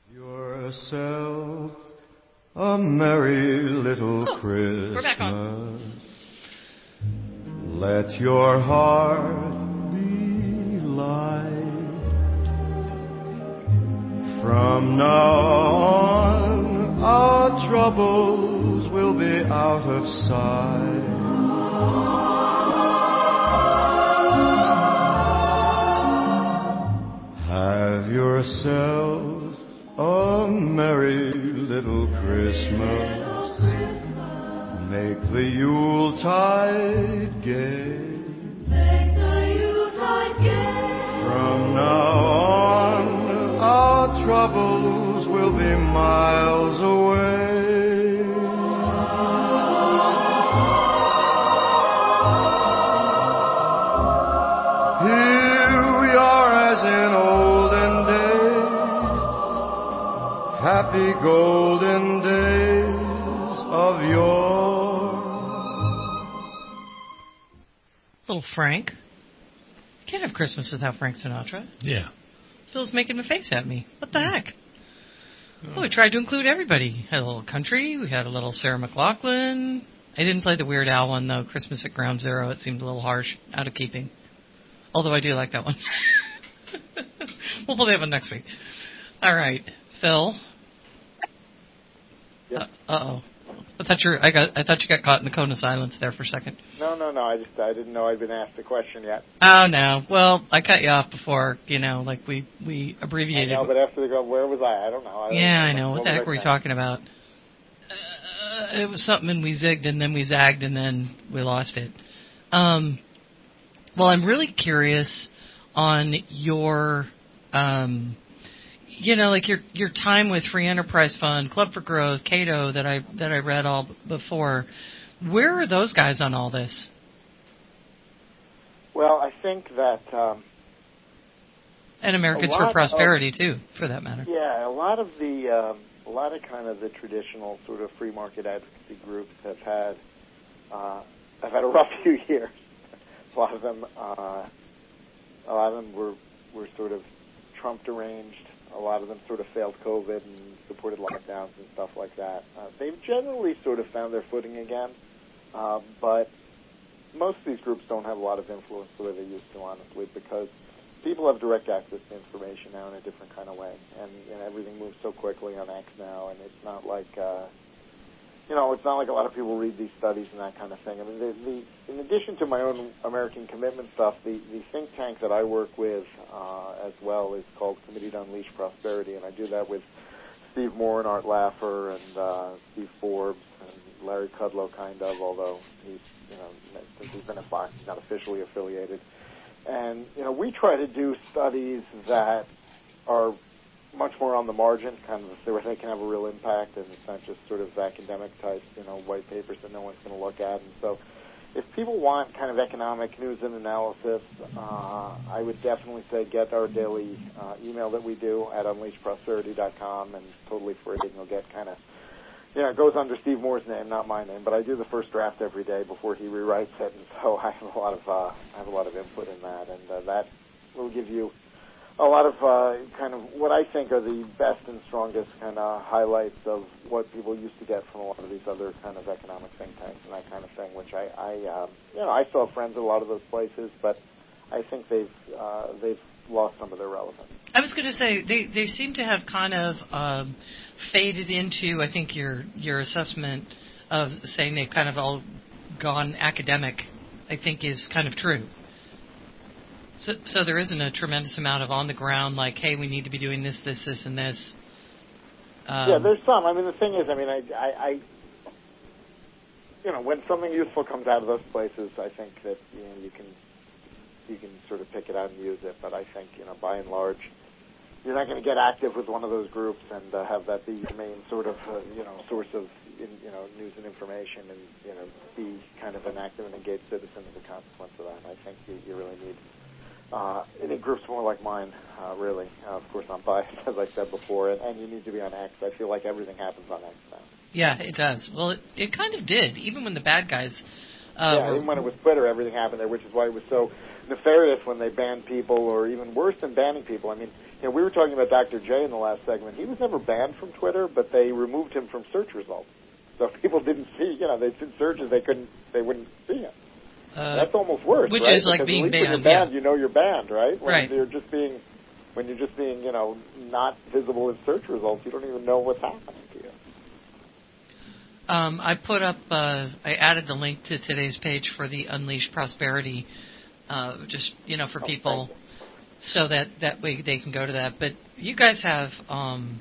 Yourself a merry little
Oh,
Christmas.
we're back on.
Let your heart be light. From now on, our troubles will be out of sight. Have yourselves a merry little Christmas. Make the Yuletide gay.
Make the Yuletide gay.
From now on, our troubles will be miles away. Here we are as in olden days, happy golden days of yore.
Little Frank. You can't have Christmas without Frank Sinatra.
Yeah.
Phil's making a face at me. What the heck? Well, we tried to include everybody. Had a little country. We had a little Sarah McLachlan. I didn't play the Weird Al one, though. Christmas at Ground Zero. It seemed a little harsh, out of keeping. Although I do like that one. We'll play that one next week. All right. Phil.
Yeah.
Uh oh. I thought you I got. I thought you got caught in the cone of silence there for a second.
No, no, no. I just I didn't know I'd been asked a question yet.
Oh no. Well, I cut you off before. You know, like we we abbreviated.
I know, but after the go, where was I? I don't know. I don't
yeah,
know.
I know. What, what the heck were we talking about? Uh, it was something, and we zigged, and then we zagged, and then we lost it. Um. Well, I'm really curious on your. Um, You know, like your your time with Free Enterprise Fund, Club for Growth, Cato that I that I read all before. Where are those guys on all this?
Well, I think that um,
and Americans for Prosperity of, too, for that matter.
Yeah, a lot of the um, a lot of kind of the traditional sort of free market advocacy groups have had uh, have had a rough few years. A lot of them, uh, a lot of them were were sort of Trump deranged. A lot of them sort of failed COVID and supported lockdowns and stuff like that. Uh, they've generally sort of found their footing again, uh, but most of these groups don't have a lot of influence the way they used to, honestly, because people have direct access to information now in a different kind of way, and, and everything moves so quickly on X now, and it's not like, uh, you know, it's not like a lot of people read these studies and that kind of thing. I mean, the, the, in addition to my own American commitment stuff, the, the think tank that I work with uh, as well is called Committee to Unleash Prosperity, and I do that with Steve Moore and Art Laffer and uh, Steve Forbes and Larry Kudlow, kind of, although he's, you know, since he's been at Fox, he's not officially affiliated. And, you know, we try to do studies that are much more on the margin, kind of where they can have a real impact, and it's not just sort of academic type, you know, white papers that no one's going to look at. And so if people want kind of economic news and analysis, uh, I would definitely say get our daily uh, email that we do at unleash prosperity dot com, and totally free, and you'll get kind of, you know, it goes under Steve Moore's name, not my name, but I do the first draft every day before he rewrites it, and so I have a lot of, uh, I have a lot of input in that, and uh, that will give you a lot of uh, kind of what I think are the best and strongest kind of highlights of what people used to get from a lot of these other kind of economic think tanks and that kind of thing, which I, I um, you know, I still have friends at a lot of those places, but I think they've uh, they've lost some of their relevance.
I was going to say they, they seem to have kind of um, faded into, I think, your your assessment of saying they've kind of all gone academic, I think is kind of true. So, so there isn't a tremendous amount of on the ground, like, hey, we need to be doing this, this, this, and this. Um,
yeah, there's some. I mean, the thing is, I mean, I, I, I, you know, when something useful comes out of those places, I think that you know you can, you can sort of pick it out and use it. But I think, you know, by and large, you're not going to get active with one of those groups and uh, have that be your main sort of, uh, you know, source of, in, you know, news and information, and you know, be kind of an active and engaged citizen as a consequence of that. I think you, you really need. Uh, any groups more like mine, uh, really. Uh, of course, I'm biased, as I said before, and, and you need to be on X. I feel like everything happens on X now.
Yeah, it does. Well, it, it kind of did, even when the bad guys... Uh,
yeah,
were...
even when it was Twitter, everything happened there, which is why it was so nefarious when they banned people, or even worse than banning people. I mean, you know, we were talking about Doctor J in the last segment. He was never banned from Twitter, but they removed him from search results. So if people didn't see, you know, they did searches, they couldn't, they wouldn't see him. Uh, That's almost worse,
which
right?
is like
because
being
at least
banned.
When you're banned,
yeah.
you know you're banned, right? When
right.
you're just being, when you're just being, you know, not visible in search results, you don't even know what's happening to you.
Um, I put up, uh, I added the link to today's page for the Unleash Prosperity, uh, just you know, for
oh,
people, so that that way they can go to that. But you guys have. Um,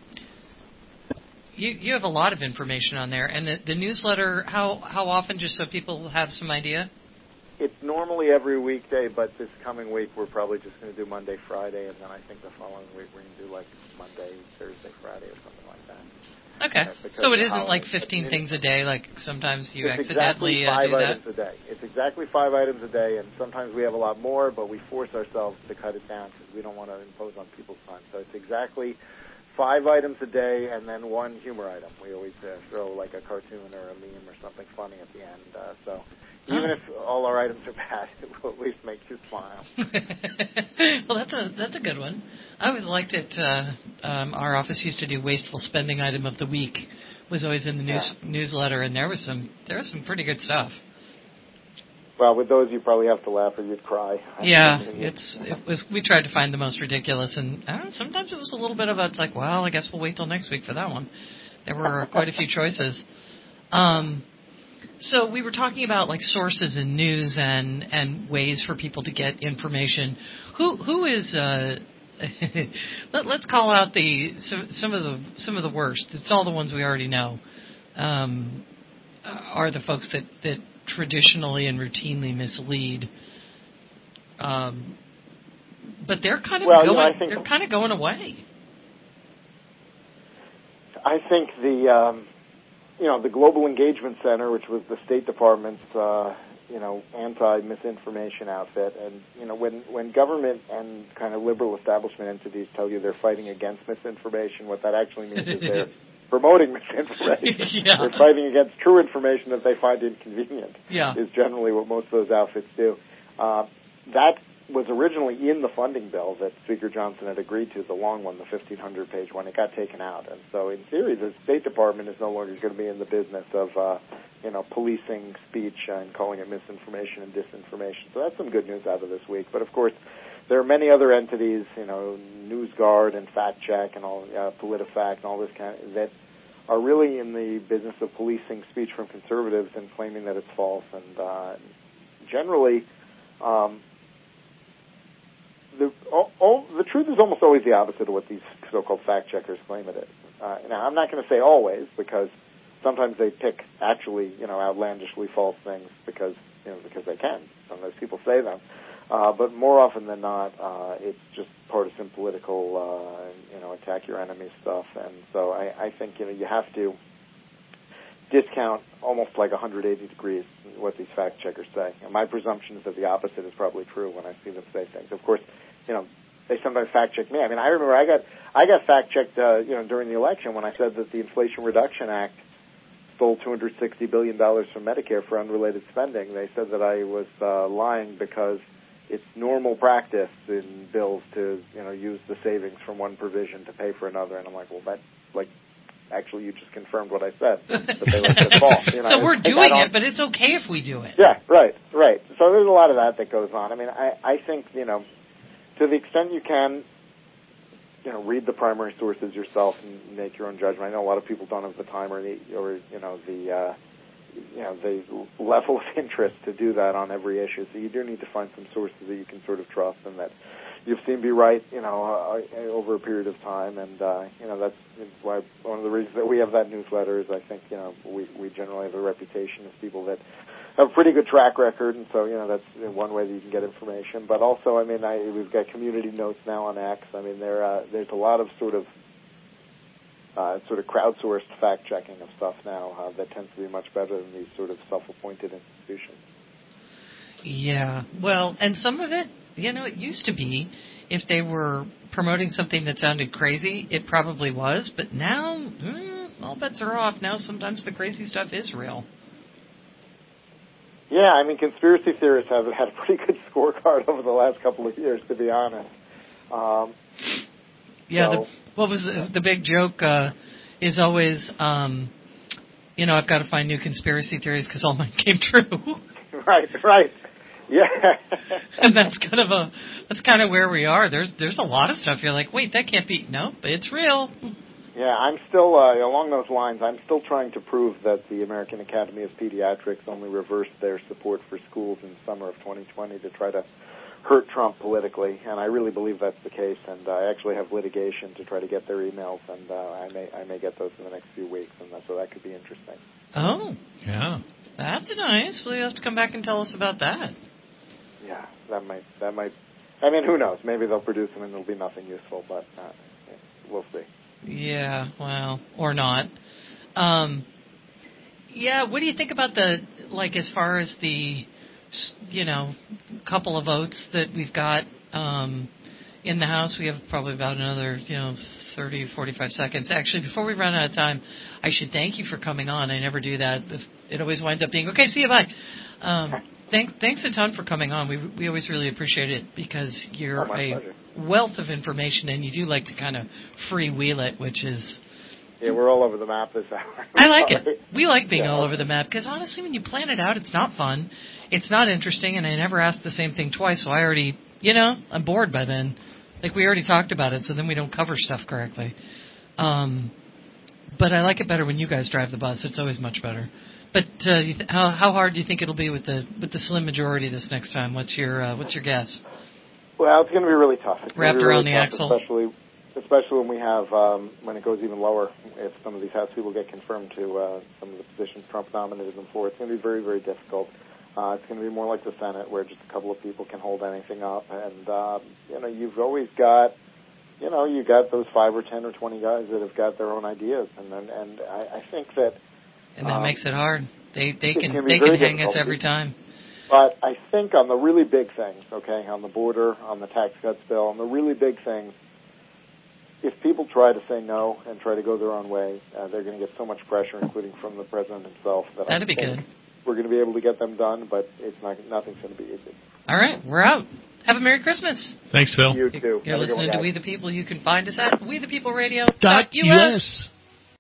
You you have a lot of information on there, and the, the newsletter. How how often, just so people have some idea?
It's normally every weekday, but this coming week we're probably just going to do Monday, Friday, and then I think the following week we're going to do like Monday, Thursday, Friday, or something like that.
Okay,
uh,
so it isn't like fifteen things a day, like sometimes you
it's
accidentally
exactly five
uh, do
items
that.
a day. It's exactly five items a day, and sometimes we have a lot more, but we force ourselves to cut it down because we don't want to impose on people's time. So it's exactly five items a day, and then one humor item. We always uh, throw like a cartoon or a meme or something funny at the end. Uh, so even oh. if all our items are bad, it will at least make you smile.
Well, that's a that's a good one. I always liked it. Uh, um, our office used to do wasteful spending item of the week. Was always in the news,
yeah.
newsletter, and there was some there was some pretty good stuff.
Well, with those, you probably have to laugh or you'd cry.
Yeah, it's it was. We tried to find the most ridiculous, and uh, sometimes it was a little bit of a. It's like, well, I guess we'll wait till next week for that one. There were quite a few choices. Um, so we were talking about like sources in news and and ways for people to get information. Who who is? Uh, let, let's call out the some, some of the some of the worst. It's all the ones we already know. Um, are the folks that that. traditionally and routinely mislead, um, but they're kind of
well,
going.
You know, I think
they're kind of going away.
I think the um, you know the Global Engagement Center, which was the State Department's uh, you know anti-misinformation outfit, and you know when when government and kind of liberal establishment entities tell you they're fighting against misinformation, what that actually means is they're promoting misinformation.
Yeah.
They're fighting against true information that they find inconvenient,
yeah.
is generally what most of those outfits do. Uh, that was originally in the funding bill that Speaker Johnson had agreed to, the long one, the fifteen hundred page one. It got taken out. And so in theory, the State Department is no longer going to be in the business of, uh, you know, policing speech and calling it misinformation and disinformation. So that's some good news out of this week. But, of course, there are many other entities, you know, NewsGuard and Fact Check and all, uh, PolitiFact and all this kind of, that are really in the business of policing speech from conservatives and claiming that it's false. And uh, generally, um, the all, all, the truth is almost always the opposite of what these so-called fact checkers claim it is. Uh, now, I'm not going to say always, because sometimes they pick actually, you know, outlandishly false things because, you know, because they can. Sometimes people say them. Uh, but more often than not, uh, it's just partisan political, uh, you know, attack your enemy stuff. And so I, I think, you know, you have to discount almost like one hundred eighty degrees what these fact checkers say. And my presumption is that the opposite is probably true when I see them say things. Of course, you know, they sometimes fact check me. I mean, I remember I got I got fact checked, uh, you know, during the election when I said that the Inflation Reduction Act stole two hundred sixty billion dollars from Medicare for unrelated spending. They said that I was uh, lying because it's normal practice in bills to, you know, use the savings from one provision to pay for another. And I'm like, well, that, like, actually you just confirmed what I said. But they like it's false. You know,
so we're doing it, but it's okay if we do it.
Yeah, right, right. So there's a lot of that that goes on. I mean, I, I think, you know, to the extent you can, you know, read the primary sources yourself and make your own judgment. I know a lot of people don't have the time or the, or, you know, the, uh, you know, the level of interest to do that on every issue. So you do need to find some sources that you can sort of trust and that you've seen be right, you know, uh, over a period of time. And, uh, you know, that's why one of the reasons that we have that newsletter is I think, you know, we, we generally have a reputation as people that have a pretty good track record. And so, you know, that's one way that you can get information. But also, I mean, I, we've got community notes now on X. I mean, there, uh, there's a lot of sort of Uh, sort of crowdsourced fact-checking of stuff now uh, that tends to be much better than these sort of self-appointed institutions.
Yeah, well, and some of it, you know, it used to be if they were promoting something that sounded crazy, it probably was, but now mm, all bets are off. Now sometimes the crazy stuff is real.
Yeah, I mean, conspiracy theorists have had a pretty good scorecard over the last couple of years, to be honest. Um,
Yeah,
so,
the, what was the, the big joke uh, is always, um, you know, I've got to find new conspiracy theories because all mine came true.
Right, right, yeah.
And that's kind of a that's kind of where we are. There's there's a lot of stuff you're like, wait, that can't be. No, it's real.
Yeah, I'm still uh, along those lines. I'm still trying to prove that the American Academy of Pediatrics only reversed their support for schools in summer of twenty twenty to try to hurt Trump politically, and I really believe that's the case. And uh, I actually have litigation to try to get their emails, and uh, I may I may get those in the next few weeks, and so that could be interesting.
Oh, yeah, that's nice. Well, you have to come back and tell us about that.
Yeah, that might that might. I mean, who knows? Maybe they'll produce them and it'll be nothing useful, but uh, we'll see.
Yeah, well, or not. Um, yeah, what do you think about the like as far as the you know, couple of votes that we've got um, in the House? We have probably about another, you know, thirty, forty-five seconds. Actually, before we run out of time, I should thank you for coming on. I never do that. It always winds up being, okay, see you, bye. Um, thank, thanks a ton for coming on. We we always really appreciate it because you're
oh,
a
pleasure.
wealth of information, and you do like to kind of freewheel it, which is...
Yeah, we're all over the map this hour.
I like it. We like being
yeah,
all
okay.
over the map because, honestly, when you plan it out, it's not fun. It's not interesting, and I never asked the same thing twice, so I already, you know, I'm bored by then. Like, we already talked about it, so then we don't cover stuff correctly. Um, but I like it better when you guys drive the bus. It's always much better. But uh, you th- how, how hard do you think it'll be with the with the slim majority this next time? What's your uh, what's your guess?
Well, it's going to be really tough. It's
Wrapped
be
around
really
the
tough,
axle.
Especially, especially when we have, um, when it goes even lower, if some of these House people get confirmed to uh, some of the positions Trump nominated them for. It's going to be very, very difficult. Uh, it's going to be more like the Senate, where just a couple of people can hold anything up. And, uh, you know, you've always got, you know, you got those five or ten or twenty guys that have got their own ideas. And and, and I, I think that...
And that
um,
makes it hard. They they can,
can
they can hang
difficult.
us every time.
But I think on the really big things, okay, on the border, on the tax cuts bill, on the really big things, if people try to say no and try to go their own way, uh, they're going to get so much pressure, including from the president himself, that
That'd
I
be
think
good.
we're going to be able to get them done, but it's not, nothing's going to be easy.
All right, we're out. Have a Merry Christmas.
Thanks, Phil.
You too.
You're
Have a good one,
listening to
guys.
We the People. You can find us at we the people radio
Dot
U S.